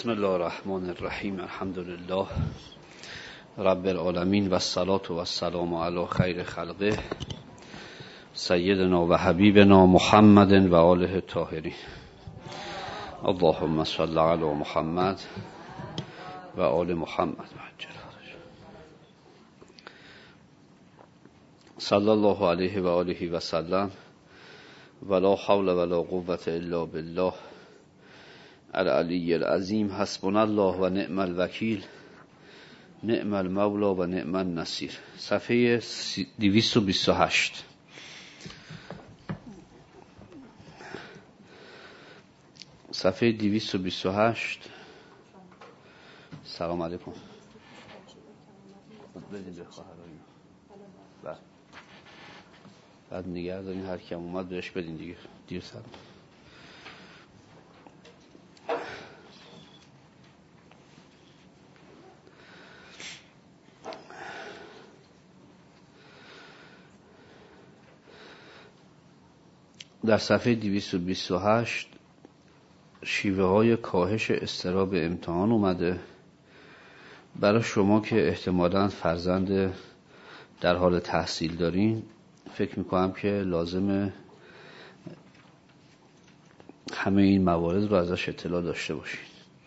بسم الله الرحمن الرحیم. الحمد لله رب العالمین و الصلاة و السلام علی خیر خلقه سیدنا و حبیبنا محمد و آله الطاهرین. اللهم صل علی محمد و آل محمد. صلی الله علیه و آله و سلم. ولا حول ولا قوة الا بالله العلی العظیم. حسبنا الله و نعم الوکیل، نعم المولا و نعم النصیر. صفحه 228. صفحه 228. سلام علیکم. بدین به خواهران. بعد نگه دارین هر کیم اومد بهش بدین دیگه. دیر سر. در صفحه 228 شیوه های کاهش اضطراب امتحان اومده. برای شما که احتمالاً فرزند در حال تحصیل دارین، فکر میکنم که لازمه همه این موارد رو ازش اطلاع داشته باشین.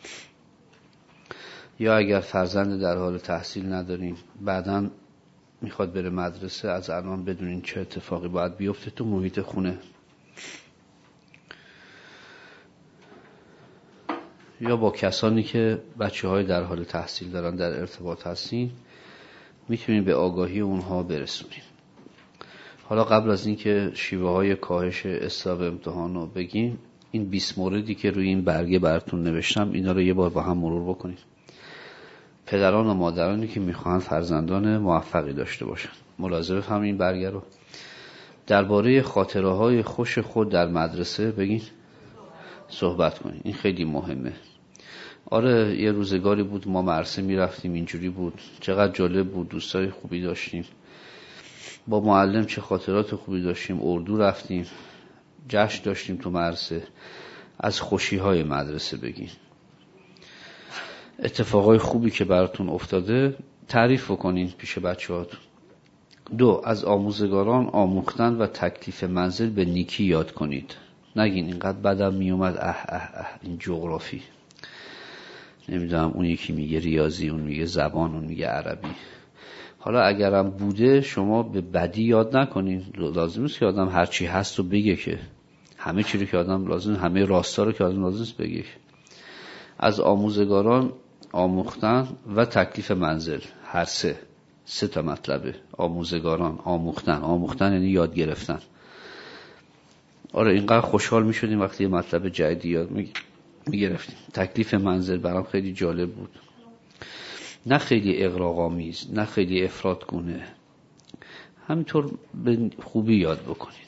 یا اگر فرزند در حال تحصیل ندارین، بعداً میخواد بره مدرسه، از الان بدونین چه اتفاقی باید بیفته تو محیط خونه. یا با کسانی که بچه‌های در حال تحصیل دارن در ارتباط هستین، میتونین به آگاهی اونها برسونین. حالا قبل از اینکه شیوه های کاهش اضطراب امتحان رو بگیم، این 20 موردی که روی این برگه براتون نوشتم، اینا رو یه بار با هم مرور بکنید. پدران و مادرانی که میخوان فرزندان موفقی داشته باشن، ملاحظه بفرمایید این برگه رو. درباره خاطره های خوش خود در مدرسه بگین، صحبت کنید. این خیلی مهمه. آره یه روزگاری بود ما مدرسه میرفتیم، اینجوری بود، چقدر جالب بود، دوستای خوبی داشتیم، با معلم چه خاطرات خوبی داشتیم، اردو رفتیم، جشن داشتیم تو مدرسه. از خوشی های مدرسه بگین. اتفاقای خوبی که براتون افتاده تعریف بکنین پیش بچه‌هاتون. 2. از آموزگاران آموختن و تکلیف منزل به نیکی یاد کنید. نگین اینقدر بدم میومد، این جغرافی، نمیدونم اون یکی میگه ریاضی، اون میگه زبان، اون میگه عربی. حالا اگرم بوده شما به بدی یاد نکنین. لازم نیست که آدم هرچی هست رو بگه، که همه چی رو که آدم لازم، همه راستا رو که آدم لازم نیست بگه. از آموزگاران آموختن و تکلیف منزل، هر سه تا مطلبه. آموزگاران آموختن یعنی یاد گرفتن. آره اینقدر خوشحال میشدیم وقتی یه مطلب جدیدی یاد میگرفتیم. تکلیف منزل برام خیلی جالب بود، نه خیلی اغراق‌آمیز، نه خیلی افراط‌گونه، همینطور به خوبی یاد بکنید.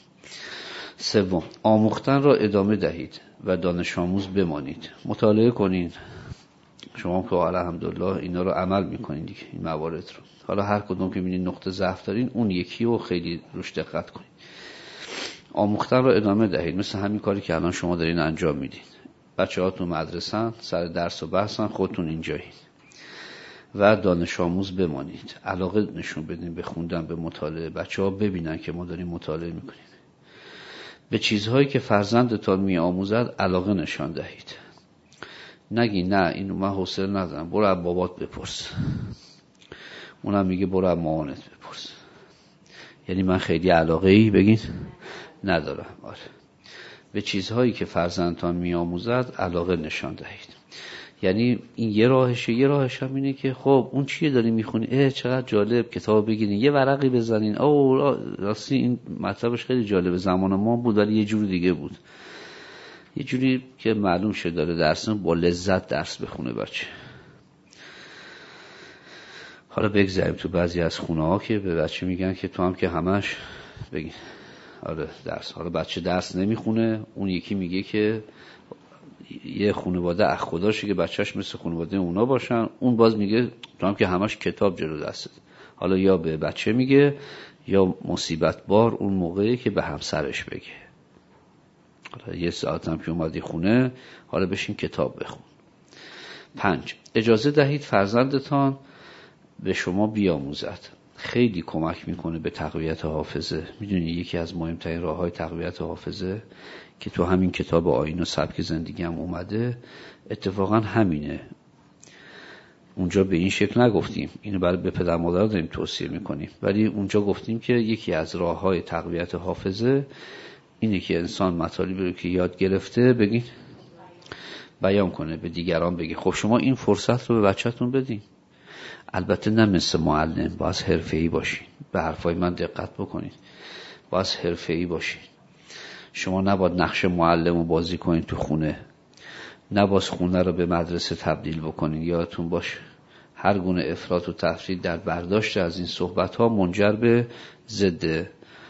3. آموختن را ادامه دهید و دانش آموز بمانید. مطالعه کنید. شما که الحمدلله اینا رو عمل میکنید دیگه، این موارد رو. حالا هر کدوم که میبینید نقطه ضعف دارین، اون یکی رو خیلی روش دقت کنید. آموختن را ادامه دهید، مثل همین کاری که الان شما دارین انجام میدین. بچه‌هاتون مدرسه‌ن، سر درس و بحثن، خودتون اینجایید. و دانش آموز بمانید. علاقه نشون بدین به خوندن، به مطالعه. بچه‌ها ببینن که ما داریم مطالعه میکنیم. به چیزهایی که فرزندتان میآموزد علاقه نشان دهید. نگی نه اینو من حوصله ندارم، برو از بابات بپرس. اونم میگه برو از مامانت بپرس. یعنی من خیلی علاقه‌ای بگین ندارم. آره. به چیزهایی که فرزندتان میآموزد علاقه نشان دهید. یعنی این یه راهشه. یه راهش هم اینه که خب اون چیه داری میخونی؟ چقدر جالب، کتاب بگیرین، یه ورقی بزنین. راستی این مطلبش خیلی جالبه، زمان ما بود ولی یه جور دیگه بود. یه جوری که معلوم شه داره درس با لذت درس بخونه بچه. حالا بگذاریم تو بعضی از خونه ها که به بچه میگن که تو هم که همش بگین آره درس. حالا بچه درس نمیخونه، اون یکی میگه که یه خانواده اخ خداشه که بچهش مثل خانواده اونا باشن، اون باز میگه تو هم که همش کتاب جلو دستت. حالا یا به بچه میگه یا مصیبت بار اون موقعی که به همسرش بگه حالا یه ساعت هم که اومدی خونه، حالا بشین کتاب بخون. 5. اجازه دهید فرزندتان به شما بیاموزد. خیلی کمک میکنه به تقویت حافظه. میدونی یکی از مهمترین راههای تقویت حافظه که تو همین کتاب آیین و سبک زندگی هم اومده اتفاقا همینه. اونجا به این شکل نگفتیم، اینو برای به پدر مادر داریم توصیه میکنیم، ولی اونجا گفتیم که یکی از راههای تقویت حافظه اینه که انسان مطالبی رو که یاد گرفته بگین بیان کنه، به دیگران بگی. خب شما این فرصت رو به بچه‌تون بدین. البته نه مثل معلم، باید حرفه‌ای باشین. به حرفای من دقت بکنید، باید حرفه‌ای باشین. شما نباید نقش معلم رو بازی کنین تو خونه، نباید خونه رو به مدرسه تبدیل بکنین. یادتون باشه هر گونه افراط و تفرید در برداشت از این صحبت‌ها منجر به ضد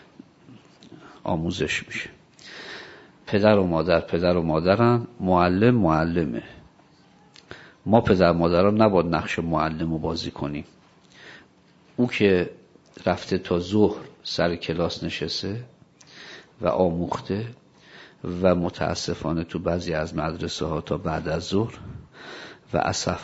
آموزش میشه. پدر و مادرن، معلم معلمه. ما پدر مادران نباید نقش معلم رو بازی کنیم. او که رفته تا ظهر سر کلاس نشسته و آموخته و متاسفانه تو بعضی از مدرسه ها تا بعد از ظهر و اسف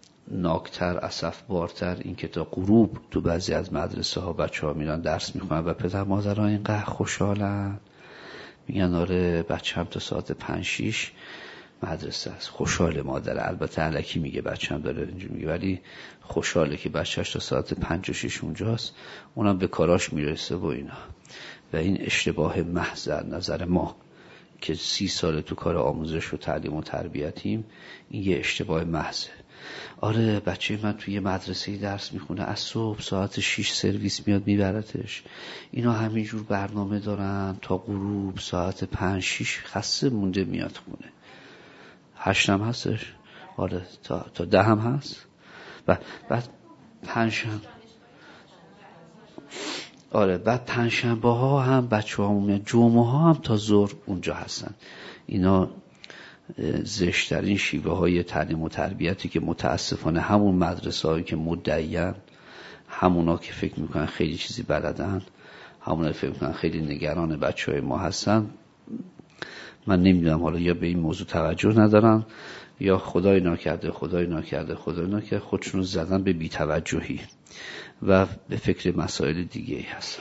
بارتر این که تا غروب تو بعضی از مدرسه ها بچه ها میرن درس میخونن و پدر مادران اینقدر خوشحالن، میگن آره بچه هم تا ساعت 5-6 مدرسه است. خوشحال مادر، البته الکی میگه بچه هم داره اینجور میگه، ولی خوشحاله که بچهش تا ساعت 5 و 6 اونجاست، اونم به کاراش میرسه و اینا. و این اشتباه محض نظر ما که 30 سال تو کار آموزش و تعلیم و تربیتیم، این یه اشتباه محضه. آره بچه من توی مدرسه درس میخونه، از صبح ساعت 6 سرویس میاد میبرتش، اینا همینجور برنامه دارن تا غروب ساعت 5-6 خسته مونده میاد خونه. 8 هم هستش؟ آره تا 10 هم هست. بعد پنجشنبه، آره بعد پنجشنبه ها هم بچه ها میاد، جمعه ها هم تا ظهر اونجا هستن. اینا زشترین شیوه های تعلیم و تربیتی که متاسفانه همون مدرسه هایی که مدعیان، همونا که فکر میکنن خیلی چیزی بلدن، همونا فکر میکنن خیلی نگران بچه های ما هستن. من نمیدونم حالا یا به این موضوع توجه ندارن یا خدای ناکرده خودشون زدن به بی‌توجهی و به فکر مسائل دیگه هستن.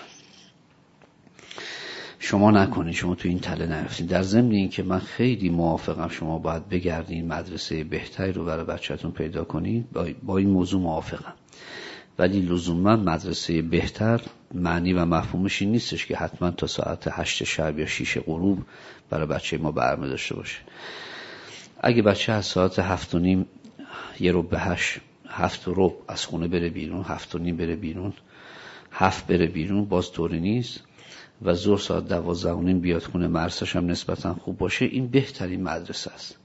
شما نکنید، شما تو این تله نیفتید. در ضمن این که من خیلی موافقم شما باید بگردین مدرسه بهتری رو برای بچه‌تون پیدا کنید، با این موضوع موافقم، ولی لزوما مدرسه بهتر معنی و مفهومش این نیستش که حتما تا ساعت 8 شب یا 6 غروب برای بچه ما برنامه داشته باشه. اگه بچه از ساعت 7:30 یه رو به 7 از خونه بره بیرون، 7:30 بره بیرون، 7 بره بیرون، باز طوری نیست و ظهر ساعت 12:30 بیاد خونه، مرسش هم نسبتا خوب باشه، این بهترین مدرسه است.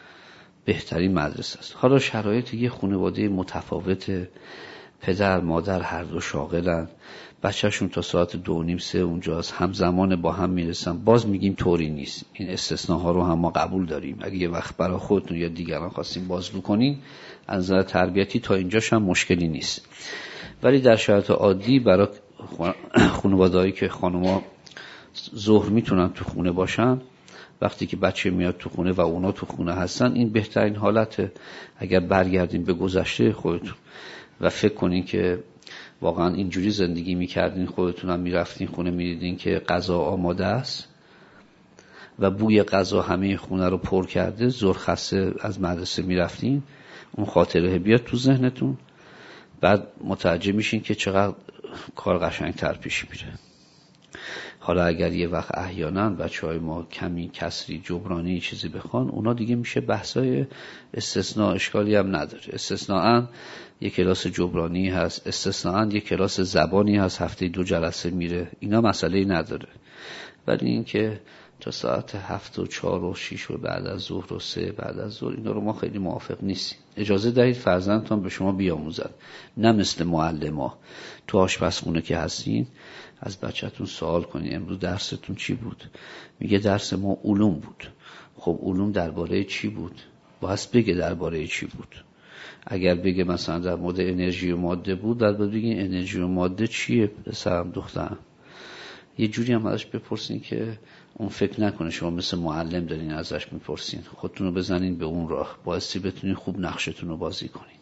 حالا شرایط یه خانواده متفاوته، پدر مادر هر دو شاغلن، بچه‌شون تا ساعت 2:30-3 اونجاست، همزمان با هم میرسن، باز میگیم طوری نیست. این استثناها رو هم ما قبول داریم. اگه یه وقت برای خودتون یا دیگران خواستین بازگو کنین از نظر تربیتی تا اینجاش هم مشکلی نیست. ولی در شرایط عادی برای خانواده‌ای که خانوما ظهر میتونن تو خونه باشن، وقتی که بچه میاد تو خونه و اونا تو خونه هستن، این بهترین حالته. اگر برگردین به گذشته خودتون و فکر کنین که واقعا اینجوری زندگی میکردین، خودتون هم میرفتین خونه میدیدین که غذا آماده است و بوی غذا همه خونه رو پر کرده، ظهر خسته از مدرسه میرفتین، اون خاطره بیاد تو ذهنتون، بعد متوجه میشین که چقدر کار قشنگتر پیش میره. حالا اگر یه وقت احیانا بچهای ما کمی کسری جبرانی چیزی بخوان، اونا دیگه میشه بحثای استثناء، اشکالی هم نداره. استثناءً یک کلاس جبرانی هست، استثناءً یک کلاس زبانی هست هفته 2 جلسه میره، اینا مسئله نداره. ولی این که تا ساعت 7 و 4 و 6 و بعد از ظهر و 3 بعد از ظهر، اینا رو ما خیلی موافق نیستیم. اجازه دهید فرزندتان به شما بیاموزد. نه مثل معلم‌ها تو آشپزخونه که هستین از بچه‌تون سوال کنین امروز درستون چی بود؟ میگه درس ما علوم بود. خب علوم درباره چی بود؟ باید بگه درباره چی بود. اگر بگه مثلا در مورد انرژی و ماده بود، بعد بگین انرژی و ماده چیه پسرم دخترم. یه جوری هم ازش بپرسین که اون فکر نکنه شما مثل معلم دارین ازش میپرسین، خودتون رو بزنین به اون راه، باعثی بتونین خوب نقشتون رو بازی کنین.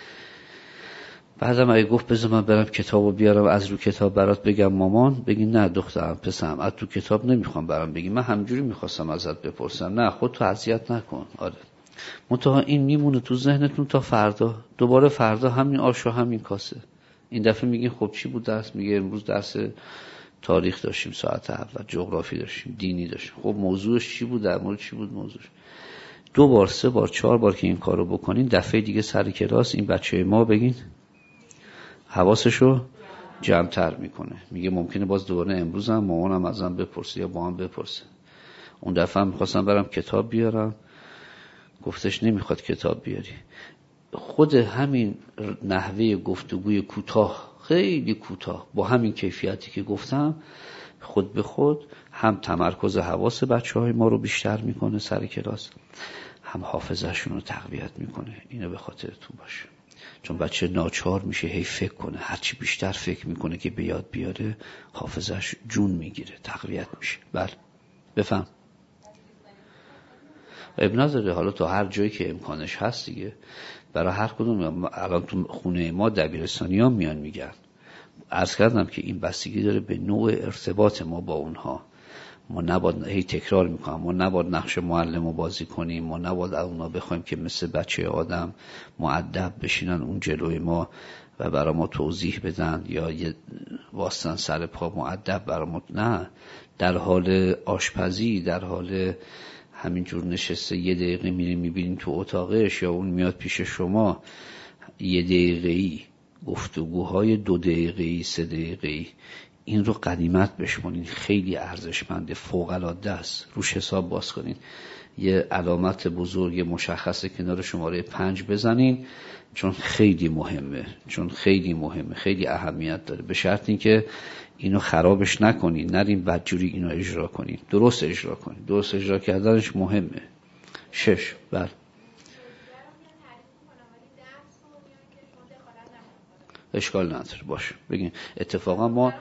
بعدم اگه گفت بذار من برم کتابو بیارم از رو کتاب برات بگم مامان، بگین نه دخترم پسرم از تو کتاب نمیخوام برام بگی، من همجوری میخواستم ازت بپرسم. نه خودتو اذیت نکن. آره منتها این میمونه تو ذهنتون تا فردا، دوباره فردا همین آش و همین کاسه. این دفعه میگین خب چی بود درس؟ میگه امروز درس تاریخ داشتیم ساعت اول، جغرافی داشتیم، دینی داشتیم. خب موضوعش چی بود؟ در مورد چی بود موضوعش؟ 2 بار 3 بار 4 بار که این کارو بکنین، دفعه دیگه سر کلاس این بچه ما بگین حواسشو جمع‌تر میکنه. میگه ممکنه باز دوباره امروز هم مامانم ازم بپرسه یا با هم بپرسه. اون دفعه میخواستم برم کتاب بیارم، گفتش نمیخواد کتاب بیاری. خود همین نحوه گفتگوی کوتاه، خیلی کوتاه، با همین کیفیتی که گفتم، خود به خود هم تمرکز حواس بچه‌های ما رو بیشتر میکنه سر کلاس، هم حافظه‌شون رو تقویت میکنه. اینو به خاطرتون باشه، چون بچه ناچار میشه هی فکر کنه، هرچی بیشتر فکر میکنه که به یاد بیاره حافظه‌اش جون میگیره، تقویت میشه. بله بفهم. اب نداره، حالا تو هر جایی که امکانش هست دیگه، برای هر کدوم. الان تو خونه ما دبیرستانی ها میان میگن، عرض کردم که این بستگی داره به نوع ارتباط ما با اونها. ما نباید هی تکرار میکنم، ما نباید نقش معلم رو بازی کنیم، ما نباید از اونا بخوایم که مثل بچه آدم مؤدب بشینن اون جلوی ما و برای ما توضیح بدن یا یه واسطن سر پا مؤدب برای ما. نه، در حال آشپزی، در حال همینجور نشسته 1 دقیقه میریم میبینیم تو اتاقش یا اون میاد پیش شما 1 دقیقه‌ای، گفتگوهای 2 دقیقه‌ای 3 دقیقه‌ای، این رو غنیمت بشمونین، خیلی ارزشمنده، فوق‌العاده است. روش حساب باز کنین، یه علامت بزرگ مشخصه کنار شماره 5 بزنین، چون خیلی مهمه، خیلی اهمیت داره. به شرط اینکه اینو خرابش نکنین، نرین بدجوری اینو اجرا کنین، درست اجرا کنین. درست اجرا کردنش مهمه. 6. بله اشکال نداره، باشه بگین. اتفاقا ما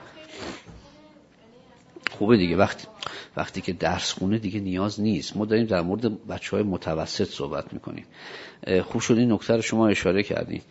خوبه دیگه، وقتی که درس خونه دیگه نیاز نیست. ما داریم در مورد بچه‌های متوسط صحبت میکنیم. خوب شد این نکته رو شما اشاره کردین.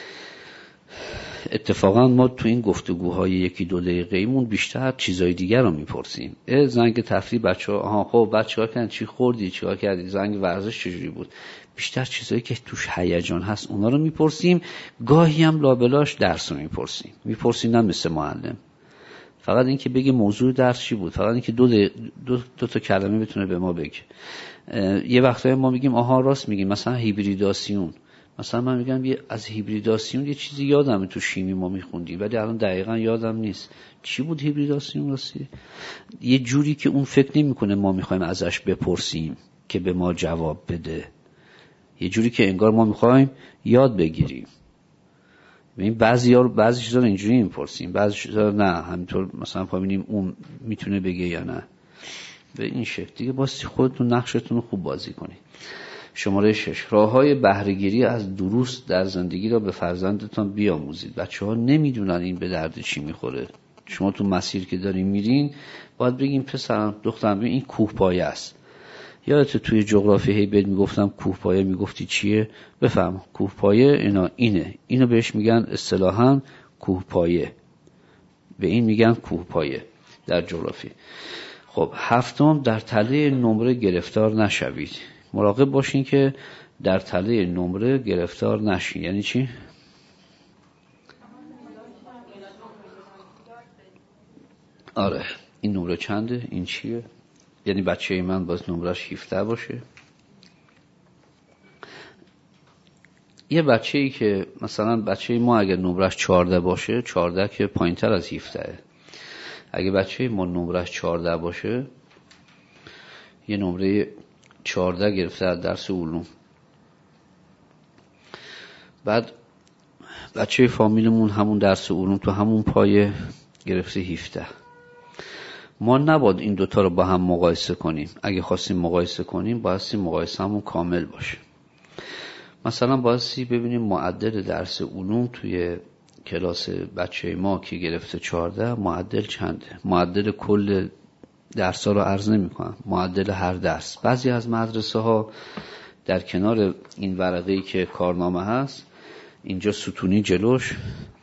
اتفاقا ما تو این گفتگوهای 1-2 دقیقه‌ایمون بیشتر چیزای دیگر رو میپرسیم. زنگ تفریح بچه‌ها، خب بچه‌ها کردن چی خوردی، چیکار کردی، زنگ ورزش چجوری بود، بیشتر چیزایی که توش هیجان هست اونا رو میپرسیم. گاهی هم لابلاش درس رو میپرسیم نه مثل معلم فقط این که بگه موضوع درس چی بود، فقط این که دو تا کلمه بتونه به ما بگه. یه وقتایی ما میگیم آها راست میگیم، مثلا هیبریداسیون، مثلا من میگم از هیبریداسیون یه چیزی یادمه تو شیمی ما میخوندیم ولی الان دقیقاً یادم نیست چی بود هیبریداسیون. راستی یه جوری که اون فکر نمیکنه ما میخوایم ازش بپرسیم که به ما جواب بده، یه جوری که انگار ما میخوایم یاد بگیریم. ببین بعضی چیزا رو اینجوری میپرسیم، بعضی چیزا نه، همینطور مثلا ببینیم اون میتونه بگه یا نه. به این شکل دیگه باستی خودتون نقشتون رو خوب بازی کنید. شماره 6. راه‌های بهره‌گیری از دروس در زندگی را به فرزندتان بیاموزید. بچه‌ها نمیدونن این به درد چی میخوره. شما تو مسیر که دارین میرین باید بگین پسرم دخترم این کوه پایه است. یادت توی جغرافی هی بهت میگفتم کوه پایه، میگفتی چیه؟ بفهم کوه پایه اینو بهش میگن اصطلاحاً کوه پایه، به این میگن کوه پایه در جغرافی. خب 7. در تله نمره گرفتار نشوید. مراقب باشین که در تله نمره گرفتار نشین. یعنی چی؟ آره این نمره چنده، این چیه؟ یعنی بچه من باز نمرش 17 باشه. یه بچه‌ای که مثلا بچه ما اگر نمرش 14 باشه، 14 که پایین‌تر از 17. اگه بچه ما نمرش 14 باشه، یه نمره 14 گرفته از درس علوم، بعد بچه فامیلمون همون درس علوم تو همون پایه گرفته 17. ما نباید این دوتا رو با هم مقایسه کنیم. اگه خواستیم مقایسه کنیم بایستی مقایسه همون کامل باشه. مثلا بایستی ببینیم معدل درس علوم توی کلاس بچه ما که گرفته 14 معدل چنده، معدل کل درس‌ها رو عرض نمی‌کنم، معدل هر درس. بعضی از مدرسه ها در کنار این ورقه‌ای که کارنامه هست اینجا ستونی جلوش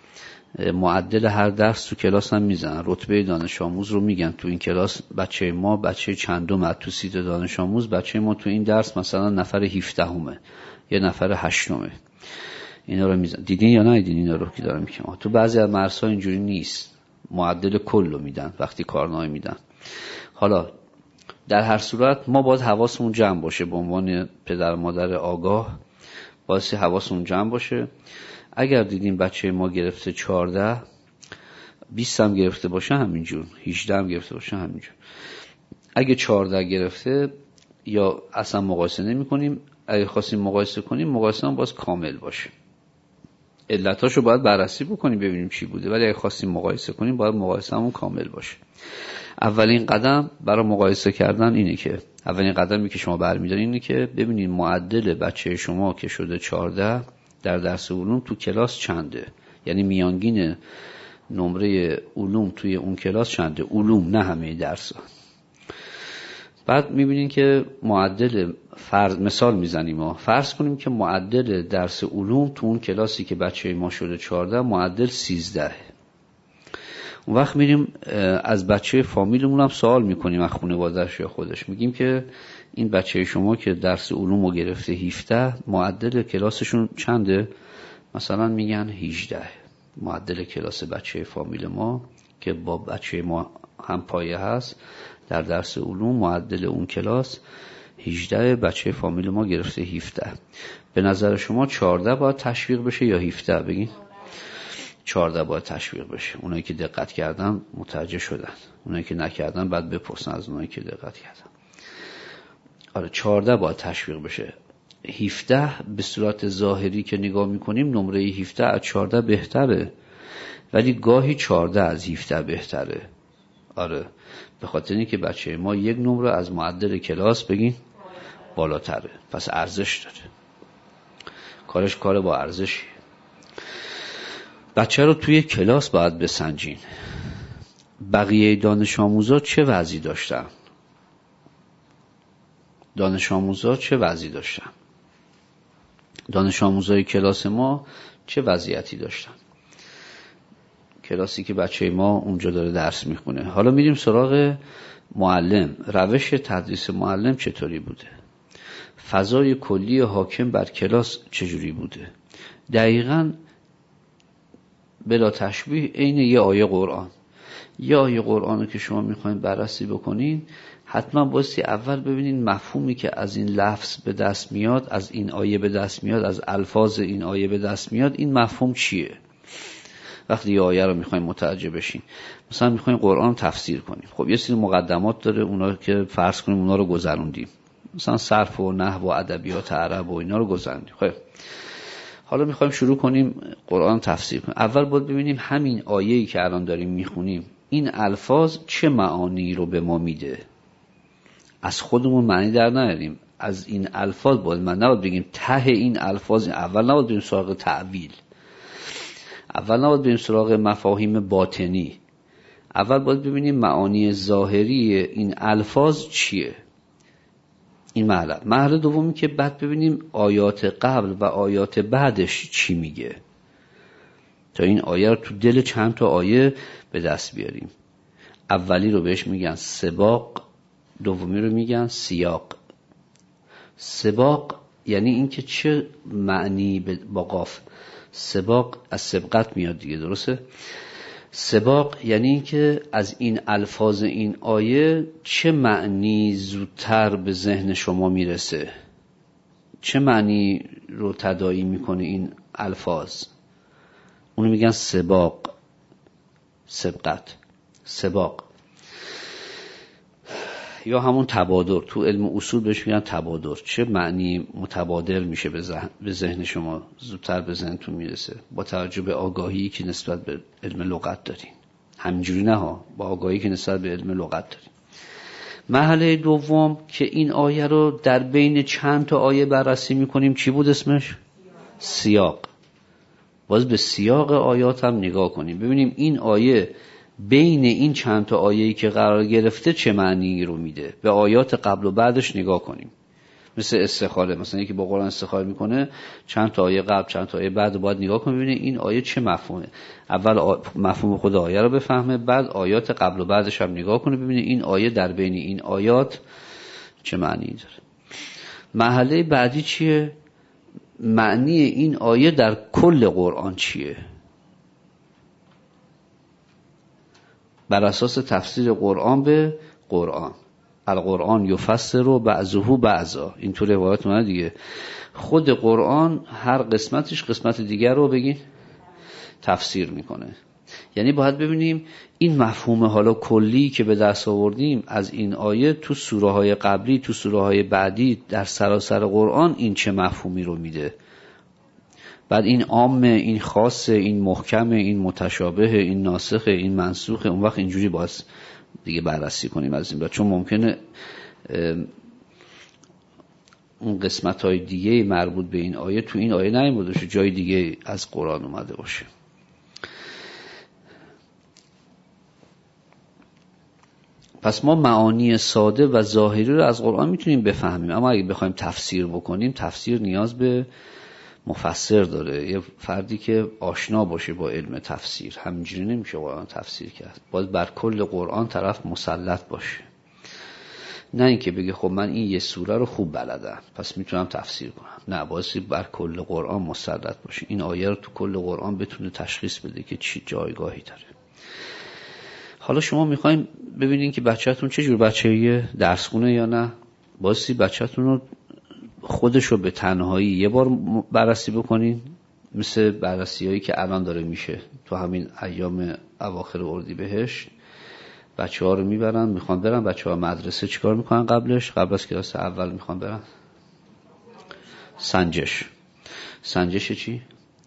معدل هر درس تو کلاس هم میزنن، رتبه دانش آموز رو میگن. تو این کلاس بچه ما بچه چندم تو سیت دانش آموز، بچه ما تو این درس مثلا نفر 17 یا نفر 8. اینا رو میزنن. دیدین یا نه دیدین اینا رو که دارم میگم؟ تو بعضی از مدرسه‌ها اینجوری نیست، معدل کل رو میدن وقتی کارنامه میدن. حالا در هر صورت ما باید حواسمون جمع باشه، به عنوان پدر مادر آگاه باید حواسمون جمع باشه. اگر دیدیم بچه ما گرفته 14، 20 هم گرفته باشه همینجور، 18 هم گرفته باشه همینجور. اگه 14 گرفته یا اصلا مقایسه نمی کنیم، اگه خواستیم مقایسه کنیم مقایسه هم باز کامل باشه. علتاشو باید بررسی بکنیم ببینیم چی بوده، ولی اگه خواستیم مقایسه کنیم باید مقایسه همون کامل باشه. اولین قدم برای مقایسه کردن اینه که اولین قدمی که شما برمی‌دارین اینه که ببینید معدل بچه شما که شده 14 در درس علوم تو کلاس چنده، یعنی میانگین نمره علوم توی اون کلاس چنده، علوم نه همه درس‌ها. بعد می‌بینین که معدل مثال میزنیم، فرض کنیم که معدل درس علوم تو اون کلاسی که بچه ما شده 14 معدل 13. اون وقت میریم از بچه فامیلمون هم سوال میکنیم از خانواده‌اش یا خودش، میگیم که این بچه شما که درس علوم رو گرفته 17 معدل کلاسشون چنده؟ مثلا میگن 18. معدل کلاس بچه فامیل ما که با بچه ما هم پایه هست در درس علوم معدل اون کلاس 18، بچه فامیل ما گرفته 17. به نظر شما 14 باید تشویق بشه یا 17 بگین؟ 14 باید تشویق بشه. اونایی که دقت کردن متوجه شدن، اونایی که نکردن بعد بپرسن از اونایی که دقت کردن. آره 14 باید تشویق بشه. 17 به صورت ظاهری که نگاه میکنیم نمره 17 از 14 بهتره، ولی گاهی 14 از 17 بهتره. آره به خاطر اینکه بچه ما یک نمره از معدل کلاس بگین بالاتره، پس ارزش داره. کارش کار با ارزشی. بچه رو توی کلاس باید بسنجین. بقیه دانش آموزا چه وضعی داشتن؟ دانش آموزای کلاس ما چه وضعیتی داشتن؟ کلاسی که بچه ما اونجا داره درس میخونه. حالا میریم سراغ معلم. روش تدریس معلم چطوری بوده؟ فضای کلی حاکم بر کلاس چجوری بوده؟ دقیقاً بلا تشبیه عین یه آیه قرآن. یه آیه قرآن که شما میخواین بررسی بکنین، حتما بایستی اول ببینین مفهومی که از این لفظ به دست میاد، از این آیه به دست میاد، از الفاظ این آیه به دست میاد، این مفهوم چیه؟ وقتی یه آیه رو میخواین متوجه بشین، مثلا میخواین قرآن تفسیر کنیم، خب یه سری مقدمات داره، اونا که فرض کنیم اونا رو گذروندیم، مثلا صرف و نحو و ادبیات عرب و اینا رو گذروندیم. خب حالا میخوایم شروع کنیم قرآن تفسیر کنیم. اول باید ببینیم همین آیه‌ای که الان داریم میخونیم این الفاظ چه معانی رو به ما میده. از خودمون معنی در نیاریم، از این الفاظ باید من نباید بگیم ته این الفاظ. اول نباید بریم سراغ تعویل، اول نباید بریم سراغ مفاهیم باطنی، اول باید ببینیم معانی ظاهری این الفاظ چیه. این مرحله دومی که بعد ببینیم آیات قبل و آیات بعدش چی میگه، تا این آیه رو تو دل چند تا آیه به دست بیاریم. اولی رو بهش میگن سباق، دومی رو میگن سیاق. سباق یعنی این که چه معنی با قاف، سباق از سبقت میاد دیگه، درسته؟ سباق یعنی این که از این الفاظ این آیه چه معنی زودتر به ذهن شما میرسه، چه معنی رو تداعی میکنه این الفاظ، اونو میگن سباق. سبقت، سباق یا همون تبادر، تو علم اصول بهش میگن تبادر. چه معنی متبادر میشه به ذهن شما، زودتر به ذهنتون میرسه با توجه به آگاهی که نسبت به علم لغت دارین. همینجوری نه ها، با آگاهی که نسبت به علم لغت دارین. مرحله دوم که این آیه رو در بین چند تا آیه بررسی میکنیم، چی بود اسمش؟ سیاق. باز به سیاق آیات هم نگاه کنیم، ببینیم این آیه بین این چند تا آیه‌ای که قرار گرفته چه معنی رو میده. به آیات قبل و بعدش نگاه کنیم. مثل استخاره، مثلا یکی با قرآن استخاره میکنه، چند تا آیه قبل چند تا آیه بعد باید نگاه کنه ببینه این آیه چه مفهومه. اول مفهوم خود آیه رو بفهمه، بعد آیات قبل و بعدش هم نگاه کنه ببینه این آیه در بین این آیات چه معنی داره. مرحله بعدی چیه؟ معنی این آیه در کل قرآن چیه؟ بر اساس تفسیر قرآن به قرآن. القرآن یفسر بعضه بعضا، اینطور روایت اومده دیگه. خود قرآن هر قسمتش قسمت دیگر رو بگین تفسیر میکنه. یعنی باید ببینیم این مفهوم حالا کلی که به دست آوردیم از این آیه تو سوره های قبلی، تو سوره های بعدی، در سراسر قرآن این چه مفهومی رو میده. بعد این عامه، این خاصه، این محکمه، این متشابه، این ناسخه، این منسوخه. اون وقت اینجوری باز دیگه بررسی کنیم از این بعد، چون ممکنه اون قسمت‌های دیگه مربوط به این آیه تو این آیه نیامده باشه، جای دیگه از قرآن اومده باشه. پس ما معانی ساده و ظاهری رو از قرآن میتونیم بفهمیم، اما اگه بخوایم تفسیر بکنیم، تفسیر نیاز به مفسر داره، یه فردی که آشنا باشه با علم تفسیر. همینجوری نمیشه قرآن تفسیر کرد، باید بر کل قرآن طرف مسلط باشه، نه اینکه بگه خب من این یه سوره رو خوب بلدم پس میتونم تفسیر کنم. نه، باید بر کل قرآن مسلط باشه، این آیه رو تو کل قرآن بتونه تشخیص بده که چی جایگاهی داره. حالا شما میخواین ببینین که بچه‌تون چه جور بچه‌ایه، درس خونه یا نه، بایستی بچه‌تون رو خودشو به تنهایی یه بار بررسی بکنین، مثل بررسی‌هایی که الان داره میشه تو همین ایام اواخر اردیبهشت. بچه‌ها رو میبرن، میخوان برن بچه‌ها مدرسه، چیکار میکنن قبل از کلاس اول میخوان برن سنجش چی؟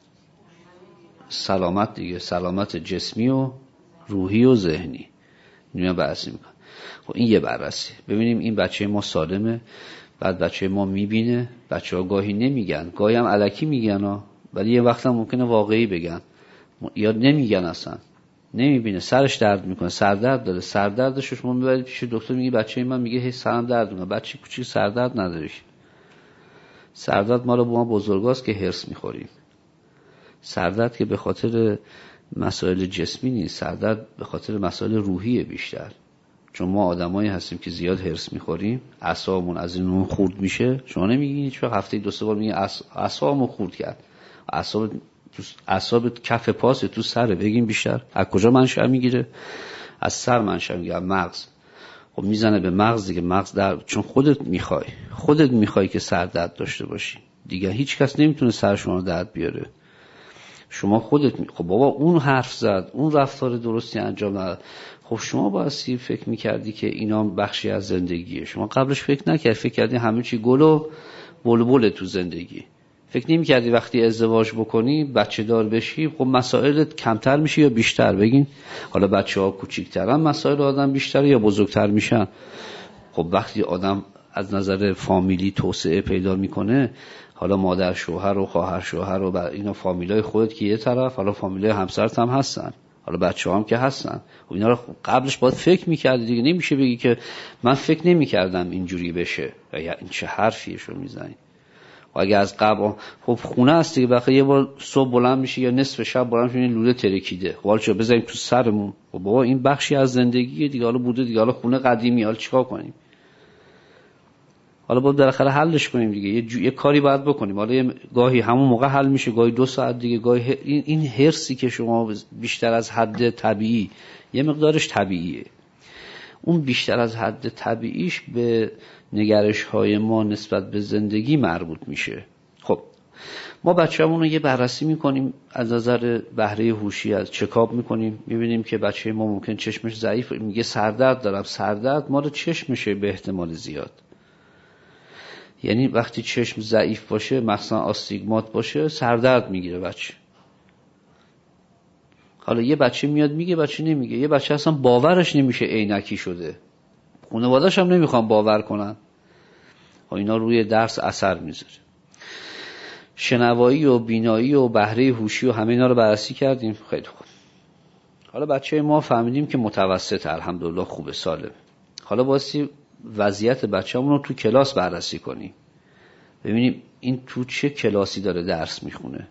سلامت دیگه، سلامت جسمی و روحی و ذهنی میان بررسی میکنن. خب این یه بررسی، ببینیم این بچه ما سالمه. بعد بچه ما میبینه، بچه‌ها گاهی نمیگن، گاهی هم الکی میگن ولی یه وقت هم ممکنه واقعی بگن یا نمیگن، اصلا نمیبینه، سرش درد میکنه، سردرد داره، سردردش شما میبرید پیش دکتر، میگه بچه من میگه هی سرم درد میکنه. بچه کوچیک سردرد نداره، سردرد مال ما بزرگاست که هرس میخوریم. سردرد که به خاطر مسائل جسمی نیست، سردرد به خاطر مسائل روحیه بیشتر، چون ما آدمایی هستیم که زیاد هرس میخوریم، اعصابمون از این خورد میشه. شما نمیگین هیچ وقت هفته 2-3 بار میگین اعصابمو خورد کرد؟ اعصاب کف پاسه، تو سره. بگیم بیشتر از کجا منشأ میگیره؟ از سر منشأ میگیره، مغز. خب میزنه به مغز دیگه، مغز چون خودت میخوای که سر درد داشته باشی دیگه، هیچ کس نمیتونه سر شما درد بیاره، شما خودت خب بابا اون حرف زد، اون رفتار درستی انجام نداد. خب شما بایستی فکر میکردی که اینا بخشی از زندگیه. شما قبلش فکر نکردی، فکر کردی همه چی گل و بلبل تو زندگی. فکر نمیکردی وقتی ازدواج بکنی، بچه دار بشی، خب مسائلت کمتر میشه یا بیشتر؟ بگین حالا بچه‌ها کوچیک‌ترن، مسائل آدم بیشتر یا بزرگتر میشن. خب وقتی آدم از نظر فامیلی توسعه پیدا میکنه، حالا مادر شوهر و خواهر شوهر و اینا فامیلای خودت که یه طرف، حالا فامیلای همسرت هم هستن، حالا بچه‌ها هم که هستن. خب اینا رو قبلش باید فکر می‌کردی دیگه. نمیشه بگی که من فکر نمی‌کردم اینجوری بشه، یا این چه حرفیه شو میزنی. و اگه از قبل خب خونه است دیگه، بخاطر یه بار صبح بلند میشه یا نصف شب بلند میشه این لوله ترکیده، خب چرا بزنیم تو سرمون؟ خب بابا این بخشی از زندگیه دیگه، حالا بوده دیگه، حالا خونه قدیمی، حالا چیکار کنیم؟ حالا باید بالاخره حلش کنیم دیگه، یه کاری باید بکنیم. حالا گاهی همون موقع حل میشه، گاهی 2 ساعت دیگه، گاهی این هرسی که شما بیشتر از حد طبیعی، یه مقدارش طبیعیه، اون بیشتر از حد طبیعیش به نگرش‌های ما نسبت به زندگی مربوط میشه. خب ما بچه‌مون رو یه بررسی میکنیم از نظر بهره هوشی، از چکاپ میکنیم، میبینیم که بچه ما ممکن چشمش ضعیف، میگه سردرد دارم. سردرد مال چشمشه به احتمال زیاد. یعنی وقتی چشم ضعیف باشه، مثلا آستیگمات باشه، سردرد میگیره بچه. حالا یه بچه میاد میگه، بچه نمیگه. یه بچه اصلا باورش نمیشه عینکی شده، خانواده‌اش هم نمیخوان باور کنن. اینا روی درس اثر میذاره. شنوایی و بینایی و بهره هوشی و همه اینا رو بررسی کردیم. خیلی خوب. حالا بچه ما فهمیدیم که متوسط، الحمدلله خوبه، سالم. حالا واسه وضعیت بچه‌مون رو تو کلاس بررسی کنیم، ببینیم این تو چه کلاسی داره درس میخونه،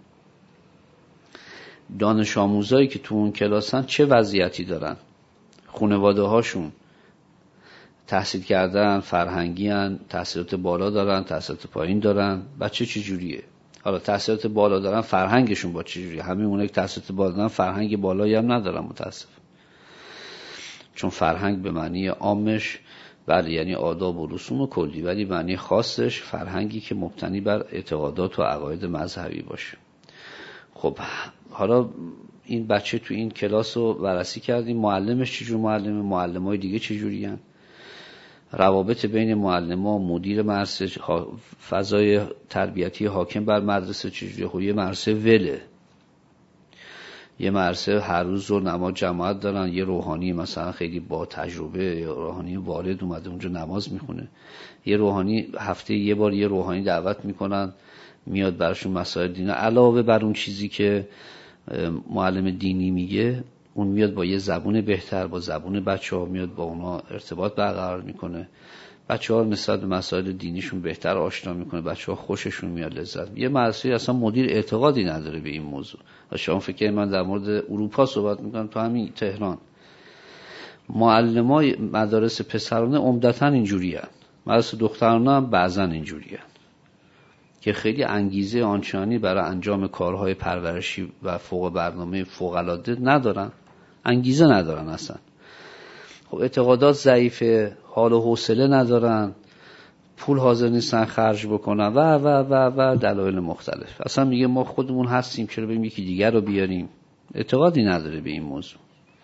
دانش آموزایی که تو اون کلاسن چه وضعیتی دارن، خانواده هاشون تحصیل کردن، فرهنگی هن، تحصیلات بالا دارن، تحصیلات پایین دارن، بچه چه جوریه. حالا تحصیلات بالا دارن، فرهنگشون با چه جوریه. همین اونایی که تحصیلات بالا دارن فرهنگ بالایی هم ندارن متاسف، چون فرهنگ به معنی عامش بله یعنی آداب و رسوم و کلی، ولی معنی خاصش فرهنگی که مبتنی بر اعتقادات و عقاید مذهبی باشه. خب حالا این بچه تو این کلاس رو بررسی کردیم، معلمش چجور معلمه، معلمای دیگه چجوری هن، روابط بین معلم‌ها و مدیر مدرسه، فضای تربیتی حاکم بر مدرسه چجوریه. خب یه مدرسه وله، یه مدرسه هر روز رو نماز جماعت دارن، یه روحانی مثلا خیلی با تجربه، یا روحانی والد اومده اونجا نماز میخونه، یه روحانی هفته یه بار یه روحانی دعوت میکنن میاد براشون مسائل دینی، علاوه بر اون چیزی که معلم دینی میگه، اون میاد با یه زبون بهتر، با زبون بچه‌ها میاد با اونا ارتباط برقرار میکنه، بچه‌ها نسبت به مسائل دینیشون بهتر آشنا میکنه، بچه‌ها خوششون میاد، لذت. یه مدرسه اصلا مدیر اعتقادی نداره به این موضوع. شما فکر من در مورد اروپا صحبت میکنم، تو همین تهران معلمای مدارس پسرانه عمدتاً اینجوریه، مدارس دخترانه هم بعضاً اینجوریه که خیلی انگیزه آنچنانی برای انجام کارهای پرورشی و فوق برنامه فوق‌العاده ندارن، انگیزه ندارن اصلا. خب اعتقادات ضعیفه، حال و حوصله ندارن، پول حاضر نیستن خرج بکنن و دلایل مختلف. اصلا میگه ما خودمون هستیم، چرا بریم یکی دیگر رو بیاریم، اعتقادی نداره به این موضوع.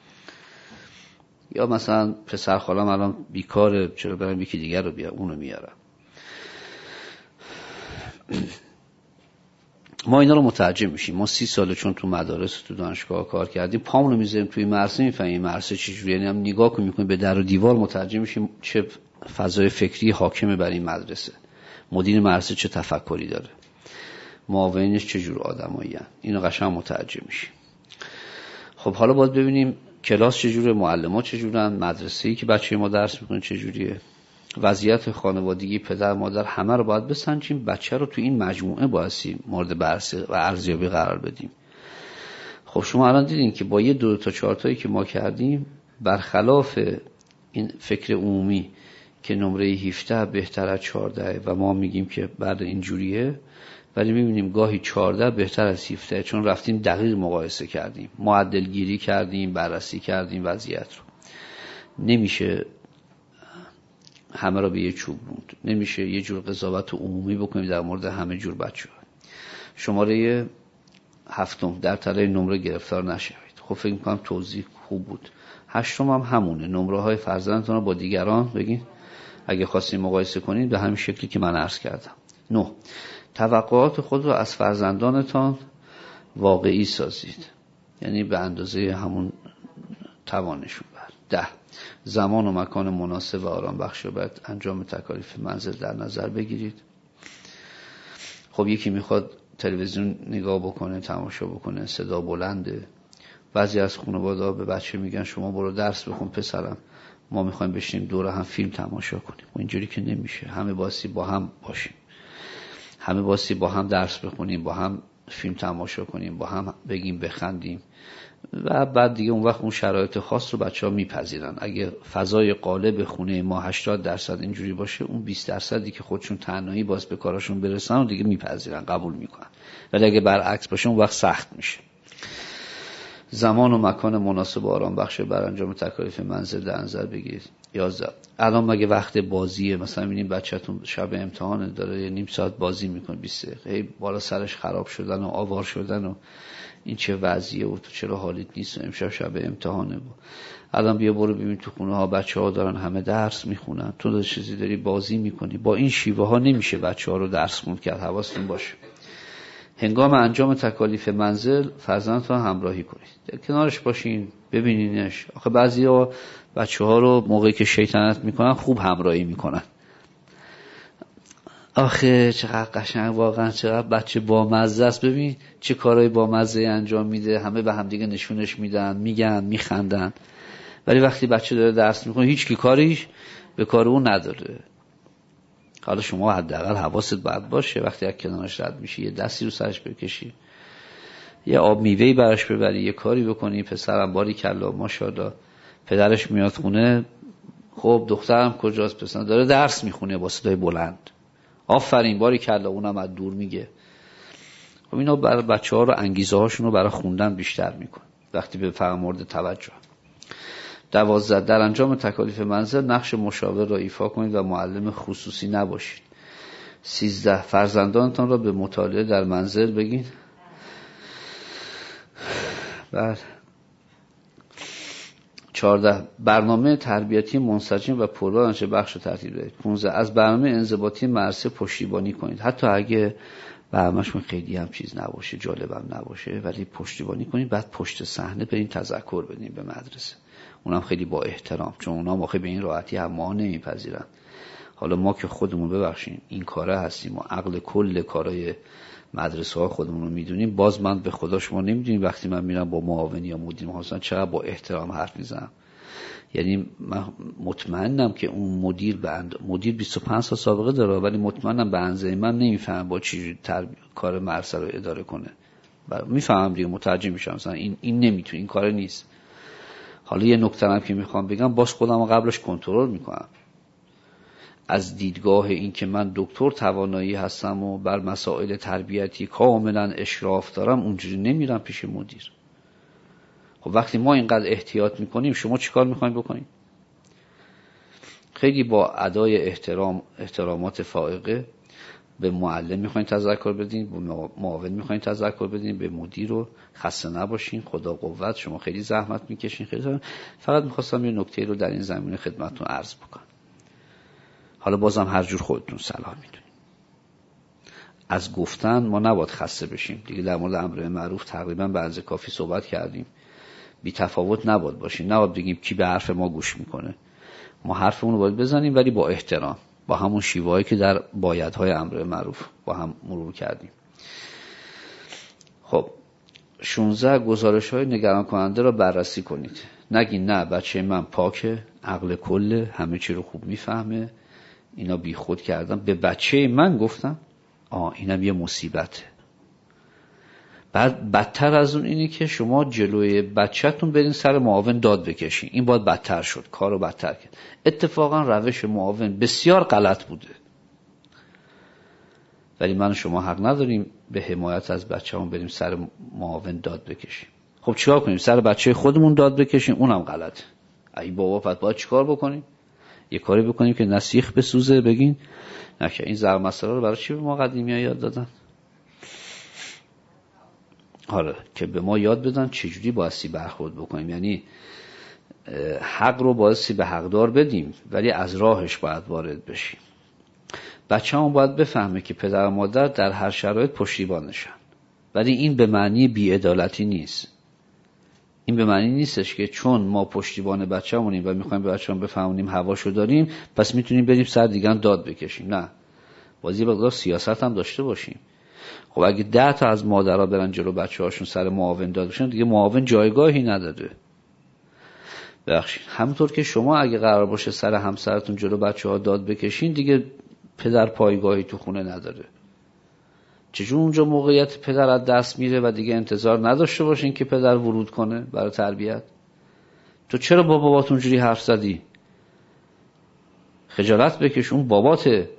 یا مثلا پسر خالم الان بیکاره، چرا بریم یکی دیگر رو بیارم، اونو میارم. ما اینا رو متوجه میشیم. ما 30 ساله چون تو مدارس تو دانشگاه کار کردیم، پامون رو میذاریم توی مدرسه، میفهمیم مدرسه چجوریه، یعنی هم نگاه میکنیم به در و دیوار، متوجه میشیم چه فضای فکری حاکمه بر این مدرسه، مدیر مدرسه چه تفکری داره، معاونینش چه جور آدمایی هستن، اینو قشنگ متوجه میشیم. خب حالا باید ببینیم کلاس چجوره، معلم‌ها چجورن، مدرسه‌ای که بچه ما درس میکنه چجوریه، وضعیت خانوادگی پدر مادر، همه رو باید بسنجیم. بچه رو تو این مجموعه بایستی مورد بررسی و ارزیابی قرار بدیم. خب شما الان دیدین که با یه 2 تا 4 تایی که ما کردیم، برخلاف این فکر عمومی که نمره 17 بهتر از 14 و ما میگیم که بعد اینجوریه، ولی میبینیم گاهی 14 بهتر از 17، چون رفتیم دقیق مقایسه کردیم، معدل گیری کردیم، بررسی کردیم وضعیت رو. نمیشه همه را به یه چوب موند، نمیشه یه جور قضاوت عمومی بکنیم در مورد همه جور بچه‌ها. شماره 7 در تله نمره گرفتار نشوید. خب فکر می‌کنم توضیح خوب بود. 8 هم همونه، نمره‌های فرزندتون رو با دیگران بگین اگه خواستین مقایسه کنید به همین شکلی که من عرض کردم. 9 توقعات خود رو از فرزندانتان واقعی سازید، یعنی به اندازه همون توانشون. 10 زمان و مکان مناسب و آرام بخش رو باید انجام تکالیف منزل در نظر بگیرید. خب یکی میخواد تلویزیون نگاه بکنه، تماشا بکنه، صدا بلنده. بعضی از خانواده‌ها به بچه میگن شما برو درس بخون پسرم، ما میخوایم بشینیم دور هم فیلم تماشا کنیم. و اینجوری که نمیشه، همه بایستی با هم باشیم، همه بایستی با هم درس بخونیم، با هم فیلم تماشا کنیم، با هم بگیم بخندیم و بعد دیگه اون وقت اون شرایط خاص رو بچه‌ها میپذیرن. اگه فضای قالب خونه ما 80% اینجوری باشه، اون 20% که خودشون تنهایی باز به کاراشون برسن و دیگه میپذیرن، قبول میکنن. ولی اگه برعکس باشه اون وقت سخت میشه. زمان و مکان مناسب و آرام بخش بر انجام تکالیف منزل در نظر بگیرید. 11 الان مگه وقت بازیه؟ مثلا میبینیم بچه‌تون شب امتحان داره، یه نیم ساعت بازی میکنه، 20 دقیقه، هی بالا سرش خراب شدن و آوار شدن و این چه وضعیه و تو چرا حالیت نیست و امشب شب امتحانه. الان بیا برو ببین تو خونه ها بچه‌ها دارن همه درس میخونن، تو داری چیزی داری بازی میکنی. با این شیوه ها نمیشه بچه‌ها رو درس خوند کرد. حواستون باشه هنگام انجام تکالیف منزل فرزندتون همراهی کنید، در کنارش باشین، ببینینش. آخه بعضیا بچه‌ها رو موقعی که شیطنت میکنن خوب همراهی میکنن. آخه چقدر قشنگ، واقعا چقدر بچه بامزه است. ببین چه کارهای بامزه انجام میده، همه به هم دیگه نشونش میدن، میگن، میخندن. ولی وقتی بچه داره درس میکنه هیچ کی کاریش به کار اون نداره. حالا شما حداقل حواست باید باشه وقتی از کنارش رد میشی یه دستی رو سرش بکشی، یه آب میوه‌ای براش ببری، یه کاری بکنی. پسرم باریکلا ماشاءالله پدرش میاد خونه، خب دخترم کجاست؟ پسرم داره درس میخونه با صدای بلند، آفرین باریکلا، اونم از دور میگه. خب اینا برای بچه‌ها رو انگیزه هاشون رو برای خوندن بیشتر میکنه وقتی به فهم مورد توجه. 12 در انجام تکالیف منزل نقش مشاور را ایفا کنید و معلم خصوصی نباشید. 13 فرزندانتان را به مطالعه در منزل بگین. بعد 14 برنامه تربیتی منسجم و پررو نشه بخش رو ترتیب دهید. 15 از برنامه انضباطی مدرسه پشتیبانی کنید، حتی اگه برنامه‌شون خیلی هم چیز نباشه، جالبم نباشه، ولی پشتیبانی کنید. بعد پشت صحنه برین تذکر بدین به مدرسه، اونم خیلی با احترام، چون اونام آخه به این راحتی هم ما نمیپذیرن. حالا ما که خودمون ببخشیم این کاره هستیم و عقل کل کارهای مدرسه ها خودمون رو میدونیم، باز من به خدا شما نمیدونیم وقتی من میرم با معاون یا مدیر محاسن چقدر با احترام حرف میزنم. یعنی من مطمئنم که اون مدیر 25 سال سابقه داره، ولی مطمئنم به اندازه من نمیفهم با چی کار مدرسه رو اداره کنه. میفهمم دیگه، مترجم میشم مثلا این نمیتونه، این کار نیست. حالا یه نکته هم که میخوام بگم، باز خودم رو قبلش کنترل میکنم. از دیدگاه این که من دکتر توانایی هستم و بر مسائل تربیتی کاملا اشراف دارم، اونجوری نمیرم پیش مدیر. خب وقتی ما اینقدر احتیاط میکنیم، شما چیکار میخواین بکنین؟ خیلی با ادای احترامات فائقه به معلم میخواین تذکر بدین، به معاون میخواین تذکر بدین، به مدیر رو خسته نباشین، خدا قوت، شما خیلی زحمت میکشین. خیلی فقط میخواستم یه نکته رو در این زمینه خدمتتون عرض بکنم. حالا بازم هر جور خودتون صلاح میدونید. از گفتن ما نباید خسته بشیم دیگه. در مورد امر معروف تقریبا به اندازه کافی صحبت کردیم. بی تفاوت نباید باشیم، نباید بگیم کی به حرف ما گوش میکنه. ما حرفمون رو باید بزنیم، ولی با احترام، با همون شیوهایی که در بایدهای امر معروف با هم مرور کردیم. خب 16 گزارش‌های نگران کننده را بررسی کنید. نگین نه بچه من پاکه، عقل کله، همه چی رو خوب میفهمه، اینا بی خود کردم. به بچه من گفتم اینم یه مصیبته. بعد بدتر از اون اینه که شما جلوی بچه‌تون برین سر معاون داد بکشین. این باید بدتر شد، کارو بدتر کرد. اتفاقا روش معاون بسیار غلط بوده، ولی من و شما حق نداریم به حمایت از بچه‌مون بریم سر معاون داد بکشیم. خب چیکار کنیم؟ سر بچه خودمون داد بکشیم؟ اونم غلطه. ای بابا پس باید چیکار بکنیم؟ یه کاری بکنیم که نسیخ بسوزه، بگین نکه این ضرب مسئله رو برای چی به ما قدیمی‌ها یاد دادن؟ حالا که به ما یاد بدن چجوری بایستی برخورد بکنیم. یعنی حق رو بایستی به حقدار بدیم، ولی از راهش باید وارد بشیم. بچه هم باید بفهمه که پدر و مادر در هر شرایط پشتیبانشن، ولی این به معنی بی‌عدالتی نیست. این به معنی نیستش که چون ما پشتیبان بچه‌مونیم و میخوایم به بچه‌مون بفهمونیم هواشو داریم پس میتونیم بریم سر دیگران داد بکشیم. نه، بازی بگذار سیاست هم داشته باشیم. خب اگه 10 تا از مادرها برن جلو بچه‌هاشون سر معاون داد بشن، دیگه معاون جایگاهی نداره. ببخشید، همونطور که شما اگه قرار باشه سر همسرتون جلو بچه‌ها داد بکشین، دیگه پدر پایگاهی تو خونه نداره. چجور اونجا موقعیت پدر از دست میره و دیگه انتظار نداشته باشین که پدر ورود کنه برای تربیت؟ تو چرا با بابات اونجوری حرف زدی؟ خجالت بکش، اون باباته.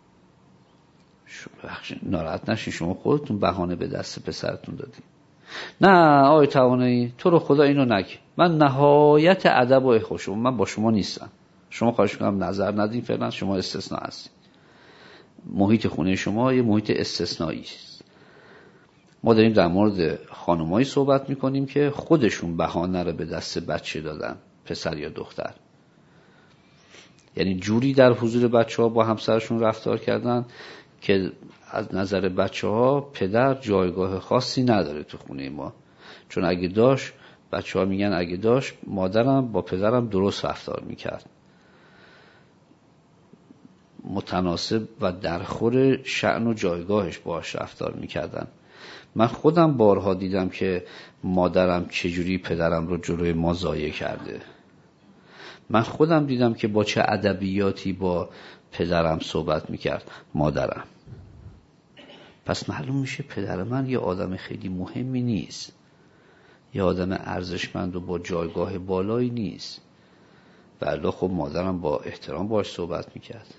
ناراحت نشین، شما خودتون بهانه به دست پسرتون دادی. نه آقای توانایی، تو رو خدا اینو نگی. من نهایت ادب و اخلاص، من با شما نیستم. شما خواهش می‌کنم نظر ندین فعلا، شما استثناء هستید. محیط خونه شما یه محیط استثنایی است. ما داریم در مورد خانمایی صحبت میکنیم که خودشون بهانه رو به دست بچه دادن، پسر یا دختر. یعنی جوری در حضور بچه‌ها با همسرشون رفتار کردن که از نظر بچه‌ها پدر جایگاه خاصی نداره تو خونه ما. چون اگه داشت، بچه‌ها میگن اگه داشت مادرم با پدرم درست رفتار میکرد. متناسب و درخور شأن و جایگاهش باهاش رفتار میکردن. من خودم بارها دیدم که مادرم چجوری پدرم رو جلوی ما ضایع کرده. من خودم دیدم که با چه ادبیاتی با پدرم صحبت میکرد مادرم. پس معلوم میشه پدر من یه آدم خیلی مهمی نیست، یه آدم ارزشمند و با جایگاه بالایی نیست. ولی خب مادرم با احترام باهاش صحبت میکرد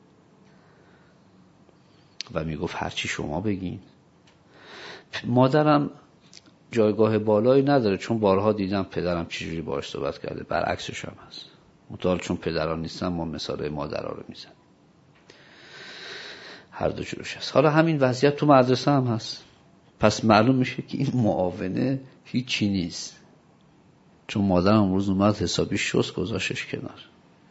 و میگفت هرچی شما بگین. مادرم جایگاه بالایی نداره، چون بارها دیدم پدرم چجوری باهاش صحبت کرده. برعکسش هم هست. مطال چون پدران نیستن ما مثال مادرها رو میزن. هر دو جورش هست. حالا همین وضعیت تو مدرسه هم هست. پس معلوم میشه که این معاونه هیچی نیست، چون مادرم امروز اومد حسابی شست گذاشتش کنار.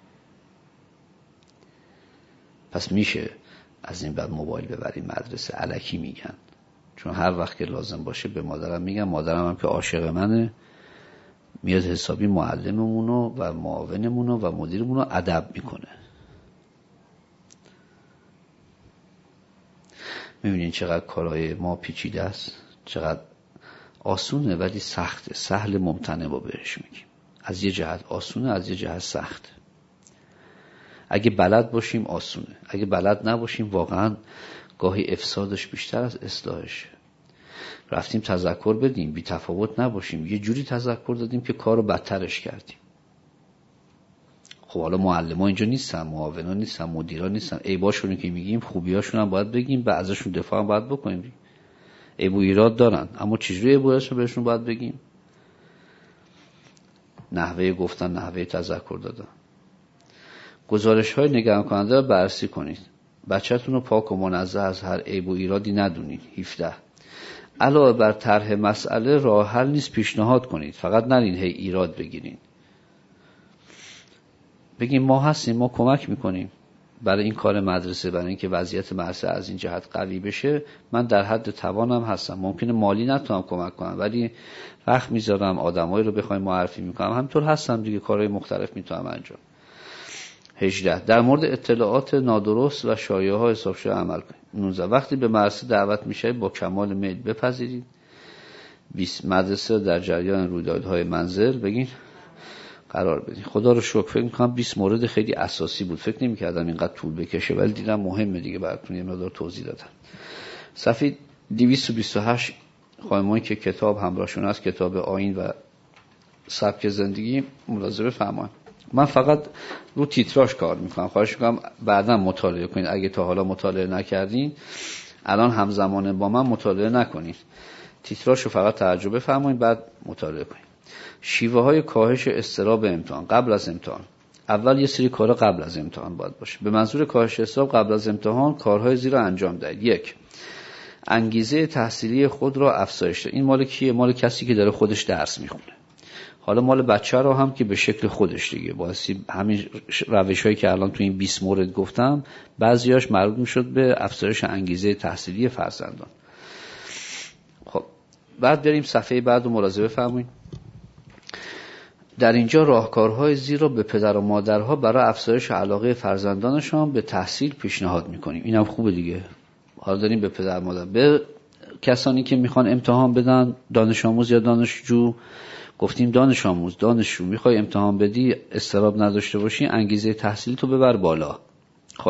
پس میشه از این بعد موبایل ببریم مدرسه؟ الکی میگن، چون هر وقت که لازم باشه به مادرم میگم. مادرم هم که عاشق منه، میاد حسابی معلممونو و معاونمونو و مدیرمونو ادب میکنه. میبینین چقدر کارهای ما پیچیده است، چقدر آسونه ولی سخته. سهل ممتنع با بهش میگیم. از یه جهت آسونه، از یه جهت سخته. اگه بلد باشیم آسونه، اگه بلد نباشیم واقعا گاهی افسادش بیشتر از اصلاحش. رفتیم تذکر بدیم، بی تفاوت نباشیم، یه جوری تذکر دادیم که کارو بدترش کردیم. خب حالا معلم ها اینجا نیستن، معاون ها نیستن، مدیران نیستن. عیباشونو که میگیم خوبیاشون هم باید بگیم، به ازشون دفاع هم باید بکنیم. عیب و ایراد دارن، اما چجوری عیب و ایرادشو بهشون باید بگیم؟ نحوه گفتن، نحوه تذکر دادن. گزارش های نگران کننده رو بررسی کنید. بچه‌تون رو پاک و منزه از هر عیب و ایرادی ندونید. 17. علاوه بر طرح مسئله راه حل نیز پیشنهاد کنید. فقط نرین هی ایراد بگیرین. بگیم ما هستیم، ما کمک میکنیم برای این کار مدرسه، برای اینکه وضعیت مدرسه از این جهت قوی بشه. من در حد توانم هستم. ممکنه مالی نتونم کمک کنم ولی وقت میذارم، آدمایی رو بخوایم معرفی میکنم. همینطور هستم دیگه، کارهای مختلف میتونم انجام. 18. در مورد اطلاعات نادرست و شایعه ها حساب شده عمل کنید. 19. وقتی به مدرسه دعوت میشه با کمال میل بپذیرید. 20. مدرسه در جریان رویدادهای منزل بگین قرار بدین. خدا رو شکر فکر می‌کنم 20 مورد خیلی اساسی بود. فکر نمی‌کردم اینقدر طول بکشه ولی دیدم مهمه دیگه، براتون یه مقدار توضیح دادم. صفحه 228 خانمانی که کتاب همراهشون هست، کتاب آیین و سبک زندگی، ملاحظه فرمایید. من فقط رو تیتراژ کار میکنم. خواهش میکنم بعدا مطالعه کنید. اگه تا حالا مطالعه نکردین الان همزمانه با من مطالعه نکنید. تیتراژ رو فقط ترجمه فرمایید بعد مطالعه کنید. شیوه های کاهش اضطراب امتحان قبل از امتحان. اول یه سری کارا قبل از امتحان باید باشه. به منظور کاهش اضطراب قبل از امتحان کارهای زیر انجام دهید. 1. انگیزه تحصیلی خود را افزایش دهید. این مال کیه؟ مال کسی که داره خودش درس میخونه. حالا مال بچه را هم که به شکل خودش دیگه. باعثی همین روش‌هایی که الان تو این 20 مورد گفتم بعضیاش مربوط میشد به افزایش انگیزه تحصیلی فرزندان. خب بعد بریم صفحه بعد رو ملاحظه فرمایید. در اینجا راهکارهای زیر را به پدر و مادرها برای افزایش علاقه فرزندانشان به تحصیل پیشنهاد میکنیم. اینم خوبه دیگه. حالا داریم به پدر و مادر، به کسانی که میخوان امتحان بدن، دانش آموز یا دانشجو، گفتیم دانش آموز، دانشجو میخوای امتحان بدی اضطراب نداشته باشی، انگیزه تحصیلی تو ببر بالا. خب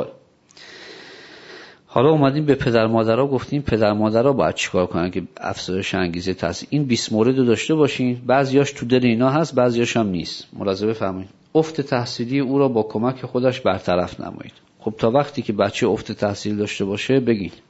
حالا اومدیم به پدر مادرها، گفتیم پدر مادرها باید چیکار کنن که افزایش انگیزه تحصیل. این 20 مورد رو داشته باشین. بعضیاش تو دل اینا هست، بعضیاش هم نیست. ملاحظه بفرمایید. افت تحصیلی او را با کمک خودش برطرف نمایید. خب تا وقتی که بچه افت تحصیل داشته باشه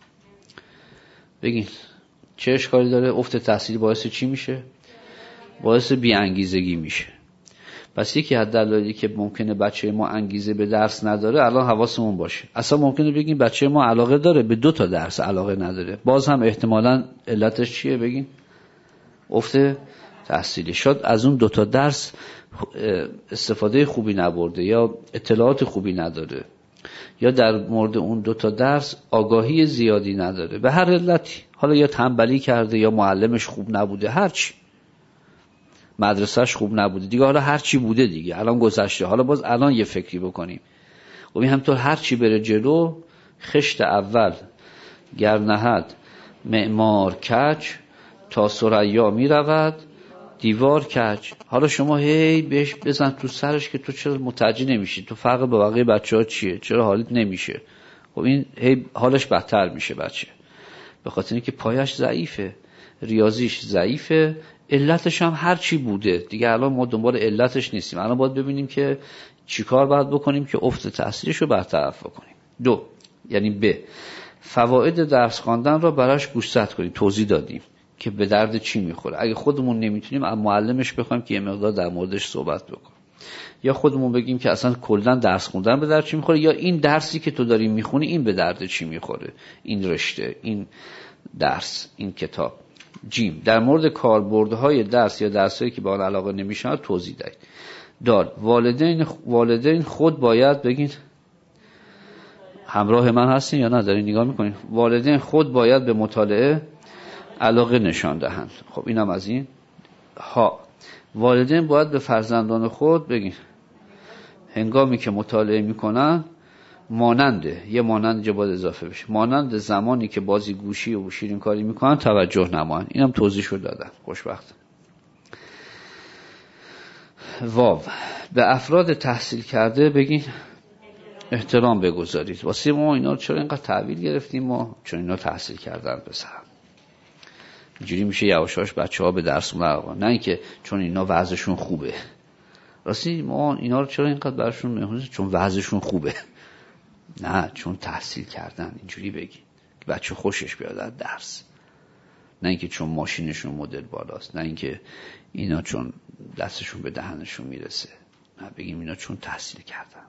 بگین چه اشکالی داره؟ افت تحصیلی باعث چی میشه؟ باعث بی انگیزگی میشه. پس یکی از دلایلی که ممکنه بچه ما انگیزه به درس نداره الان حواسمون باشه. اصلا ممکنه بگیم بچه ما علاقه داره به 2 تا درس علاقه نداره، باز هم احتمالاً علتش چیه؟ بگین افت تحصیلی. شاید از اون 2 تا درس استفاده خوبی نبرده یا اطلاعات خوبی نداره یا در مورد اون 2 تا درس آگاهی زیادی نداره، به هر علتی. حالا یا تنبلی کرده یا معلمش خوب نبوده، هرچی، مدرسهش خوب نبوده دیگه، حالا هر چی بوده دیگه الان گذشته. حالا باز الان یه فکری بکنیم. خب این همطور هر چی بره جلو، خشت اول گرنهد معمار کج، تا ثریا می رود دیوار کج. حالا شما هی بهش بزن تو سرش که تو چرا متوجه نمیشی، تو فرق با بقیه بچه‌ها چیه، چرا حالت نمیشه. خب این هی حالش بدتر میشه بچه، به خاطر اینکه پایش ضعیفه، ریاضیش ضعیفه، علتش هم هر چی بوده دیگه. الان ما دنبال علتش نیستیم، الان باید ببینیم که چیکار باید بکنیم که افت تحصیلش رو برطرف بکنیم. 2 یعنی ب، فواید درس خواندن را براش گوشزد کنیم. توضیح دادیم که به درد چی میخوره. اگه خودمون نمیتونیم از معلمش بخوایم که یه مقدار در موردش صحبت بکنه، یا خودمون بگیم که اصلا کلا درس خوندن به درد چی میخوره، یا این درسی که تو داری میخونی این به درد چی میخوره، این رشته، این درس، این کتاب. جیم، در مورد کاربردهای درس یا درسایی که به آن علاقه نمیشن توضیح دهید. دال، والدین خود باید بگین، همراه من هستین یا نه دارین نگاه میکنین؟ والدین خود باید به مطالعه علاقه نشان دهند. خب اینم از این. ها، والدین باید به فرزندان خود بگین هنگامی که مطالعه میکنن یه مانند جا باید اضافه بشه، مانند زمانی که بازی گوشی و شیرین کاری میکنن توجه نمایند. اینم توضیح شد دادن. خوشبخت. واو، به افراد تحصیل کرده بگین احترام بگذارید. واسه ما اینا چرا اینقدر تحویل گرفتیم؟ ما چون اینا تحصیل کردن پسرم، اینجوری میشه یواشاش بچه‌ها به درس اومدن، نه اینکه چون اینا وضعشون خوبه. راستی ما اینا رو چرا اینقدر براشون مهمه؟ چون وضعشون خوبه، نه چون تحصیل کردن. اینجوری بگی که بچه خوشش بیاد از درس، نه اینکه چون ماشینشون مدل بالاست، نه اینکه اینا چون دستشون به دهنشون میرسه، نه بگیم اینا چون تحصیل کردن.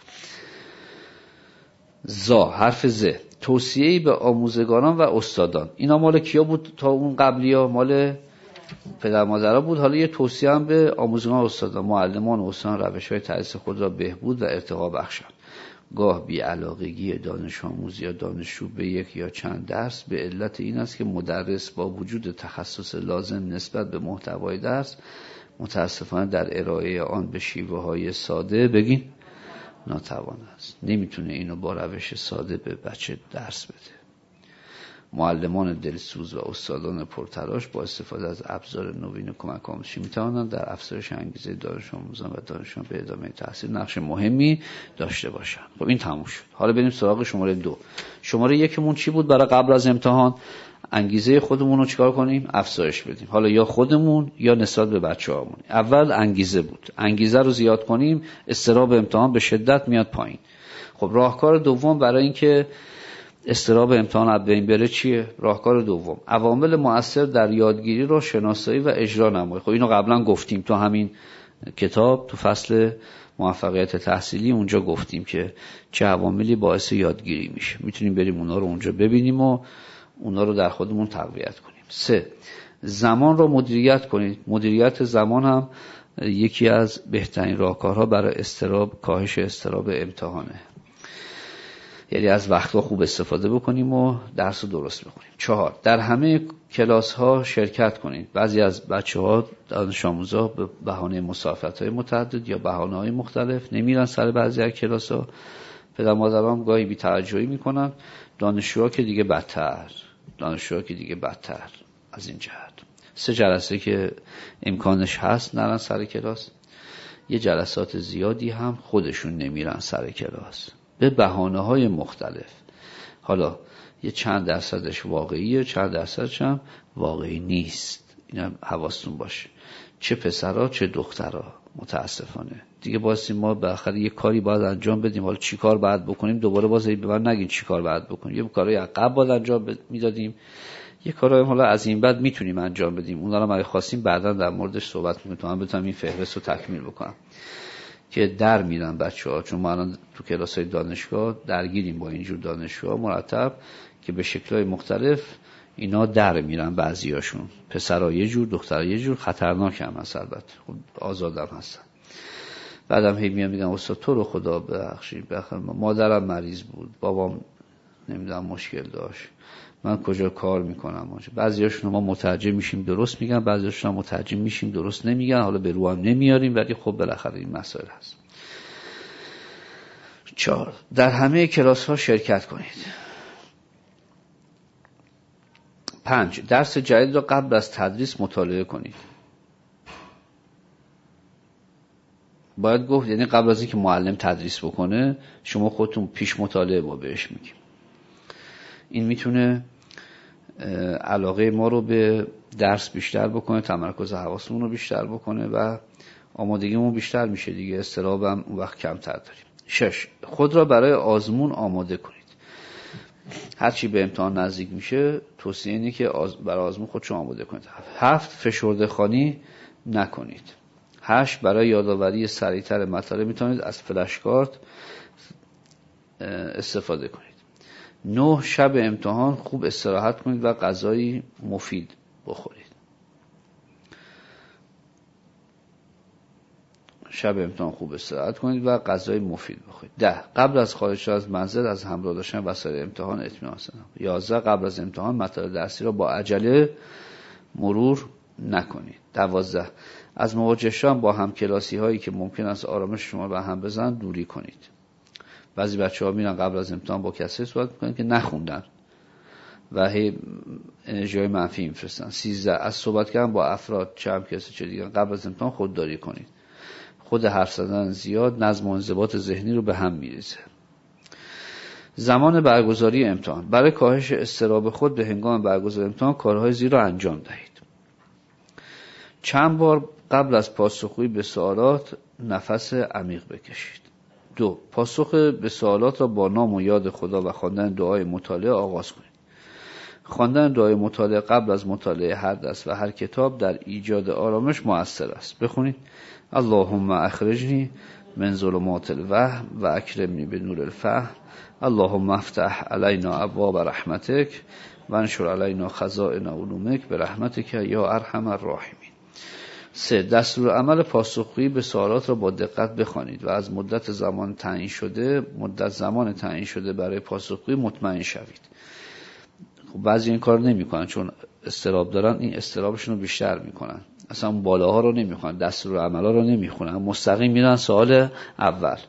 زا، حرف ز، توصیه‌ای به آموزگاران و استادان. اینا مال کیا بود تا اون قبلیا؟ مال پدر مادرها بود. حالا یه توصیه هم به آموزگاران و استادان. معلمان و استادان روش‌های تدریس خود را بهبود و ارتقا بخشند. گاه بی‌علاقگی دانش آموز یا دانشجو به یک یا چند درس به علت این است که مدرس با وجود تخصص لازم نسبت به محتوای درس متاسفانه در ارائه آن به شیوه‌های ساده بگین ناتوان است. نمیتونه اینو با روش ساده به بچه درس بده. معلمان دلسوز و استادان پرتلاش با استفاده از ابزار نوین کمک آموزشی میتوانند در افزایش انگیزه دانش آموزان و دانشجویان به ادامه تحصیل نقش مهمی داشته باشند. خب این تموم شد. حالا بریم سراغ شماره 2. شماره 1 مون چی بود برای قبل از امتحان؟ انگیزه خودمون رو چیکار کنیم؟ افزایش بدیم. حالا یا خودمون یا نسبت به بچه‌هامون. اول انگیزه بود. انگیزه رو زیاد کنیم، اضطراب امتحان به شدت میاد پایین. خب راهکار دوم برای اینکه اضطراب امتحان از بین بره چیه؟ راهکار دوم، عوامل مؤثر در یادگیری رو شناسایی و اجرا نمایید. خب اینو قبلا گفتیم تو همین کتاب، تو فصل موفقیت تحصیلی اونجا گفتیم که چه عواملی باعث یادگیری میشه. میتونیم بریم اونا رو اونجا ببینیم و اونا رو در خودمون تقویت کنیم. 3. زمان رو مدیریت کنید. مدیریت زمان هم یکی از بهترین راهکارها برای کاهش اضطراب امتحانه. یعنی از وقتها خوب استفاده بکنیم و درس رو درست بکنیم. 4. در همه کلاس ها شرکت کنید. بعضی از بچه ها دانش آموزا به بهانه مسافرت های متعدد یا بهانه های مختلف نمیرن سر بعضی از کلاس ها. پدر مادران گاهی بی توجهی میکنن. دانشجوها که دیگه بدتر از این جهت. 3 جلسه که امکانش هست نرن سر کلاس. یه جلسات زیادی هم خودشون نمیرن سر کلاس به بهانه‌های مختلف. حالا یه چند درصدش واقعیه، چند درصدش هم واقعی نیست. اینا حواستون باشه. چه پسرها چه دخترها متاسفانه. دیگه باید ما بالاخره یه کاری باید انجام بدیم. حالا چی کار باید بکنیم؟ دوباره باز به من نگین چی کار باید بکنیم. یه کارای عقب باید انجام میدادیم. یه کارای حالا از این بعد میتونیم انجام بدیم. اونا رو اگه خواستیم بعدا در موردش صحبت می‌کنم. من بتونم این فهرست رو تکمیل بکنم. که در میرن بچه‌ها، چون ما الان تو کلاس‌های دانشگاه درگیریم با اینجور دانشجوها مرتب که به شکل‌های مختلف اینا در میرن. بعضیاشون پسرها یه جور، دخترها یه جور، خطرناک هم هست البته. خب آزادم هستن. بعدم هی میگم استاد تو رو خدا ببخشید، مادرم مریض بود، بابام نمیدونم مشکل داشت، من کجا کار میکنم. بعضیاشون ما مترجم میشیم درست میگن، بعضیاشون هم مترجم میشیم درست نمیگن. حالا به رو هم نمیاریم، ولی خب بالاخره این مسائل هست. 4. در همه کلاس ها شرکت کنید. 5. درس جدید را قبل از تدریس مطالعه کنید. باید گفت یعنی قبل از اینکه معلم تدریس بکنه شما خودتون پیش مطالعه با بهش میگیم. این میتونه علاقه ما رو به درس بیشتر بکنه، تمرکز حواسمون رو بیشتر بکنه و آمادگیمون بیشتر میشه دیگه، اضطراب هم اون وقت کمتر داریم. 6. خود را برای آزمون آماده کنید. هرچی به امتحان نزدیک میشه توصیه اینه که برای آزمون خودشون آماده کنید. 7. فشرده خوانی نکنید. 8. برای یادآوری سریعتر مطالب میتونید از فلش کارت استفاده کنید. 9. شب امتحان خوب استراحت کنید و غذایی مفید بخورید. شب امتحان خوب استراحت کنید و غذای مفید بخورید. 10. قبل از خارج از منزل از همراه داشتن وسایل امتحان اطمینان کنید. 11. قبل از امتحان مطالب درسی را با عجله مرور نکنید. 12. از مواجه شدن با همکلاسی هایی که ممکن است آرامش شما به هم بزنن دوری کنید. بعضی بچه‌ها میرن قبل از امتحان با کسی صحبت میکنن که نخوندن و هی انرژی منفی میفرستن. 13. از صحبت کردن با افراد چه هم کسی چه دیگه قبل از امتحان خودداری کنید. خود حرف زدن زیاد نظم و انضباط ذهنی رو به هم میریزه. زمان برگزاری امتحان. برای کاهش اضطراب خود به هنگام برگزاری امتحان کارهای زیر را انجام دهید. چند بار قبل از پاسخگویی به سوالات نفس عمیق بکشید. 2. پاسخ به سوالات را با نام و یاد خدا و خواندن دعای مطالعه آغاز کنید. خواندن دعای مطالعه قبل از مطالعه هر درس و هر کتاب در ایجاد آرامش مؤثر است. بخونید: اللهم اخرجنی من ظلمات الوهم و اکرمنی بنور الفهم. اللهم افتح علینا ابواب رحمتک و انشر علینا خزائن علومک برحمتک یا ارحم الراحمین. 3. دستور عمل پاسخگویی به سوالات را با دقت بخوانید و از مدت زمان تعیین شده برای پاسخگویی مطمئن شوید. خب بعضی این کار نمی‌کنن چون اضطراب دارن، این اضطرابشون رو بیشتر میکنن، اصلا بالاها رو نمیخونن، دستور عملا رو نمیخونن، مستقیم میرن سوال اول.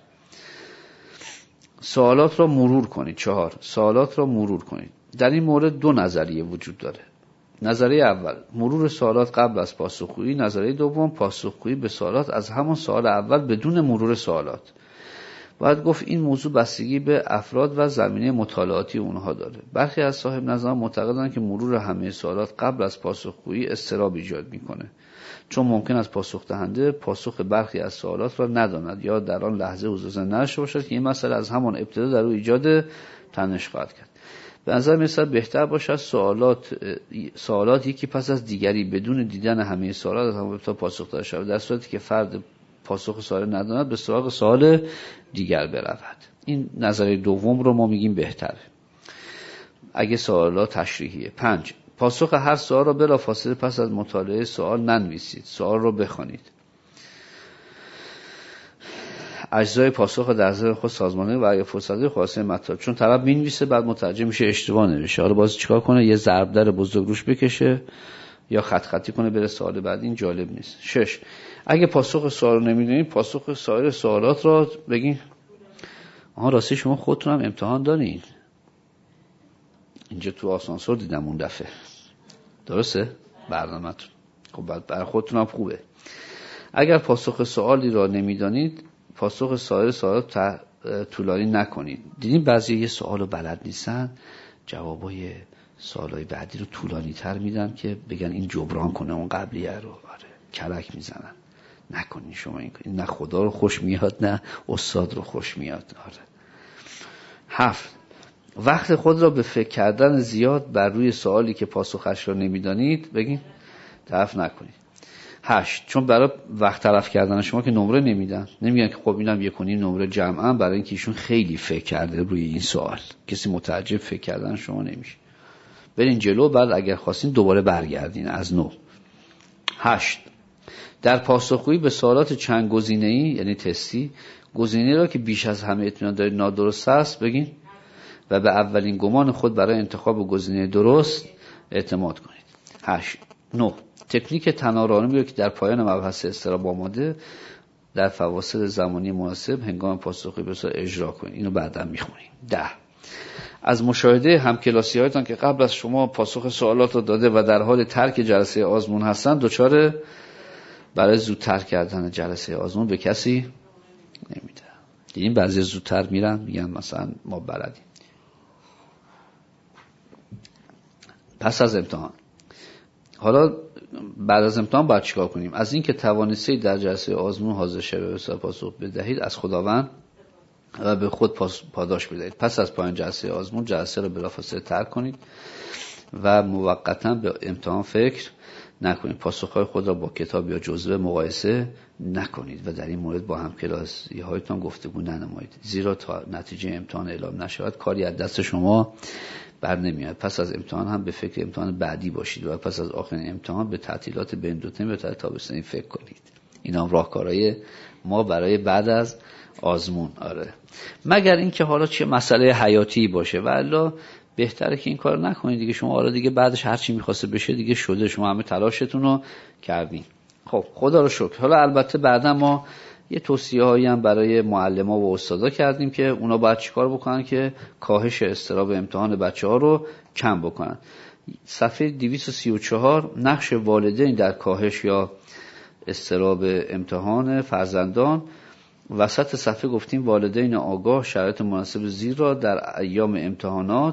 سوالات را مرور کنید. 4. سوالات را مرور کنید. در این مورد 2 نظریه وجود داره. نظریه اول مرور سوالات قبل از پاسخگویی. نظریه دوم پاسخگویی به سوالات از همان سوال اول بدون مرور سوالات. باید گفت این موضوع بستگی به افراد و زمینه مطالعاتی اونها داره. برخی از صاحب نظران معتقدند که مرور همه سوالات قبل از پاسخگویی اضطراب ایجاد میکنه، چون ممکن است پاسخ دهنده پاسخ برخی از سوالات را نداند یا در آن لحظه حضور ذهن نداشته باشد که این مسئله از همان ابتدا در او ایجاد تنش خواهد کرد. به نظر میاد بهتر باشد سوالات یکی پس از دیگری بدون دیدن همه سوالات از همان ابتدا پاسخ داده شود، در صورتی که فرد پاسخ سوال نداند به سراغ سوال دیگر برود. این نظریه دوم رو ما میگیم بهتره اگه سوالات تشریحیه. 5. پاسخ هر سوال را بلافاصله پس از مطالعه سوال ننویسید، سوال را بخوانید. اجزای پاسخ در ذهن خود سازمانی و اگه فرصتی خاصه مطلب، چون طرف مینویسه بعد متوجه میشه اشتباه نوشته، حالا باز چیکار کنه؟ یه ضرب در بزرگ روش بکشه یا خط خطی کنه بره سوال بعد. این جالب نیست. 6. اگه پاسخ سوال رو نمیدونید پاسخ سایر سوالات را بگین. راستی شما خودتون هم امتحان دارین؟ اینجا تو آسانسور دیدم اون دفعه. درسته؟ برنامه‌تون. خب بعد برای خودتون هم خوبه. اگر پاسخ سوالی را نمیدانید پاسخ سایر سوالات طولانی نکنید. دیدین بعضی یه سوالو بلد نیستن جوابای سوالای بعدی رو طولانی تر میدن که بگن این جبران کنه اون قبلیه رو. کلک میزنن. نکنین شما این نه خدا رو خوش میاد نه استاد رو خوش میاد. 7. وقت خود را به فکر کردن زیاد بر روی سوالی که پاسخش را نمیدانید بگین تلف نکنید. 8. چون برای وقت تلف کردن شما که نمره نمیدن، نمیگن که خب اینم 1.5 نمره جمعا، برای اینکه ایشون خیلی فکر کرده روی این سوال. کسی متعجب فکر کردن شما نمیشه. برین جلو، بعد اگر خواستین دوباره برگردین از نو. 8. در پاسخگویی به سوالات چند گزینه‌ای یعنی تستی، گزینه را که بیش از همه اطمینان دارید نادرست است بگین و به اولین گمان خود برای انتخاب گزینه درست اعتماد کنید. 8. 9. تکنیک تنارانمی را که در پایان مبحث اضطراب آماده در فواصل زمانی مناسب هنگام پاسخگویی بسیار اجرا کنید. اینو بعدا میخونیم. 10. از مشاهده همکلاسی‌هایتان که قبل از شما پاسخ سوالات رو داده و در حال ترک جلسه آزمون هستن دچار برای زودتر کردن جلسه آزمون به کسی نمیده. این بعضی زودتر میرن میگن مثلا ما بلدیم. پس از امتحان، حالا بعد از امتحان باید چیکار کنیم؟ از این که توانستید در جلسه آزمون حاضر شوید و پاسخ بدهید از خداوند و به خود پاداش بدهید. پس از پایان جلسه آزمون جلسه رو بلافاصله ترک کنید و موقتا به امتحان فکر نکنید. پاسخهای خود را با کتاب یا جزوه مقایسه نکنید و در این مورد با همکلاسی هایتان گفتگو ننمایید، زیرا تا نتیجه امتحان اعلام نشود کاری از دست شما بر نمیاد. پس از امتحان هم به فکر امتحان بعدی باشید و پس از آخرین امتحان به تعطیلات بین دو ترم یا تابستانی فکر کنید. اینا هم راهکارهای ما برای بعد از آزمون. آره، مگر اینکه حالا چه مسئله حیاتی باشه و الا بهتره که این کار نکنید دیگه. شما حالا دیگه بعدش هر چی می‌خواسته بشه دیگه شده، شما همه تلاشتون رو کردین. خب خدا رو شکر. حالا البته بعدا ما یه توصیه‌هایی هم برای معلم‌ها و استادا کردیم که اونا باید چیکار بکنن که کاهش اضطراب امتحان بچه‌ها رو کم بکنن. صفحه 234 نقش والدین در کاهش یا اضطراب امتحان فرزندان. وسط صفحه گفتیم والدین آگاه شرایط مناسب زیر را در ایام امتحان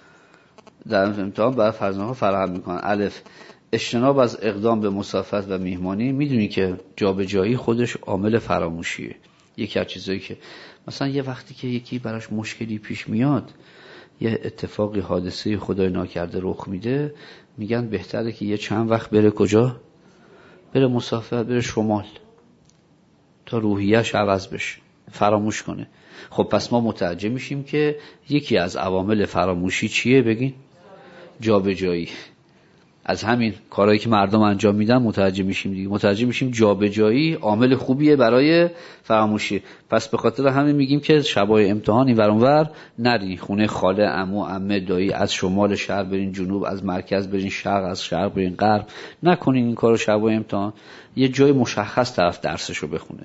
برای فرزندانها فراهم میکنن. الف، اجتناب از اقدام به مسافرت و میهمانی. میدونی که جابجایی خودش عامل فراموشیه. یکی از چیزایی که مثلا یه وقتی که یکی براش مشکلی پیش میاد، یه اتفاقی حادثه خدای ناکرده رخ میده، میگن بهتره که یه چند وقت بره کجا؟ بره مسافرت، بره شمال تا روحیه‌اش عوض بشه، فراموش کنه. خب پس ما متوجه میشیم که یکی از عوامل فراموشی چیه؟ بگین جابجایی. از همین کارهایی که مردم انجام میدن متوجه میشیم دیگه. متوجه میشیم جابجایی عامل خوبیه برای فراموشی. پس به خاطر همین میگیم که شبای امتحان این ور اون ور نرین. خونه خاله، عمو، عمه، دایی، از شمال شهر برین جنوب، از مرکز برین شرق، از شرق برین غرب. نکنین این کارو شبای امتحان. یه جای مشخص طرف درسشو بخونه.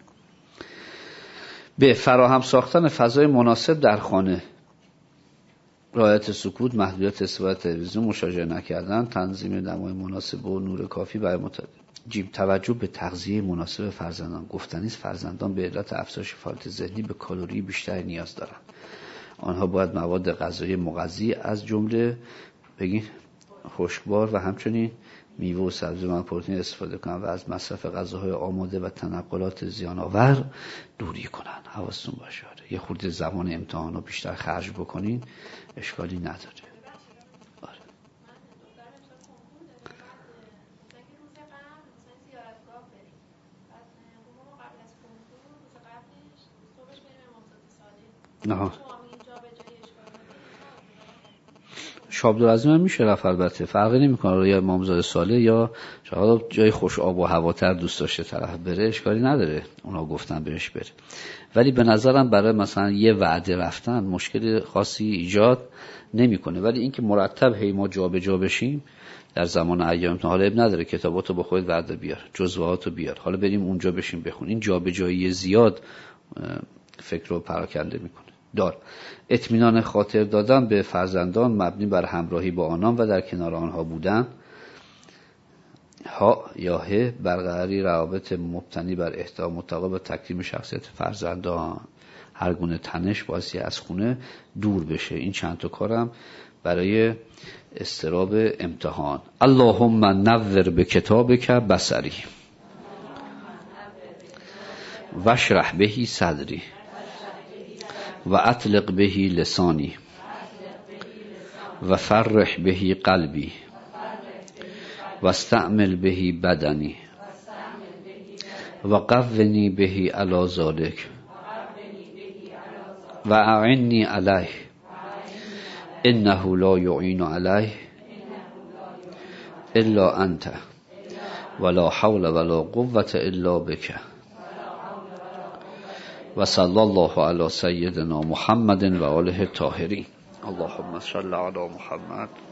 به فراهم ساختن فضای مناسب در خانه، رعایت سکوت، محدودیت استفاده تلویزیون، مشاجره نکردن، تنظیم دمای مناسب و نور کافی برای جیم. توجه به تغذیه مناسب فرزندان. گفتنی است فرزندان به علت افزایش فعالیت ذهنی به کالری بیشتری نیاز دارند. آنها باید مواد غذایی مغذی از جمله بگین خشکبار و همچنین میوه و سبزی و پروتئین استفاده کنند و از مصرف غذاهای آماده و تنقلات زیان‌آور دوری کنند. حواستون باشه. یه خورده زمان امتحانو بیشتر خرج بکنین اشکالی نداره. آره. نه. شابدالعظیم هم میشه رفت، البته فرقی نمیکنه یا امامزاده ساله یا شاید جای خوش آب و هواتر دوست داشته طرف بره، اشکالی نداره، اونا گفتن بهش بره. ولی به نظرم برای مثلا یه وعده رفتن مشکل خاصی ایجاد نمیکنه. ولی اینکه مرتب هی ما جابجا بشیم در زمان ایام، حالا اب نداره کتاباتو با خودت ورده بیار، جزوهاتو بیار، حالا بریم اونجا بشیم بخون، این جابجایی زیاد فکر رو پراکنده میکنه. دار اطمینان خاطر دادن به فرزندان مبنی بر همراهی با آنان و در کنار آنها بودن. ها یا ه، برقراری روابط مبتنی بر احترام متقابل و تکریم شخصیت فرزندان. هر گونه تنش باعث از خونه دور بشه. این چند تا کارم برای اضطراب امتحان. اللهم نور به کتابک بصری واشرح بهی صدری و اطلق بهی لسانی و فرح بهی قلبی و استعمل بهی بدنی و قونی بهی علی ذلک و اعنی علیه انه لا یعین علیه الا انت ولا حول ولا قوة الا بک و صلی الله علی سیدنا محمد و آله الطاهرین. اللهم صل علی محمد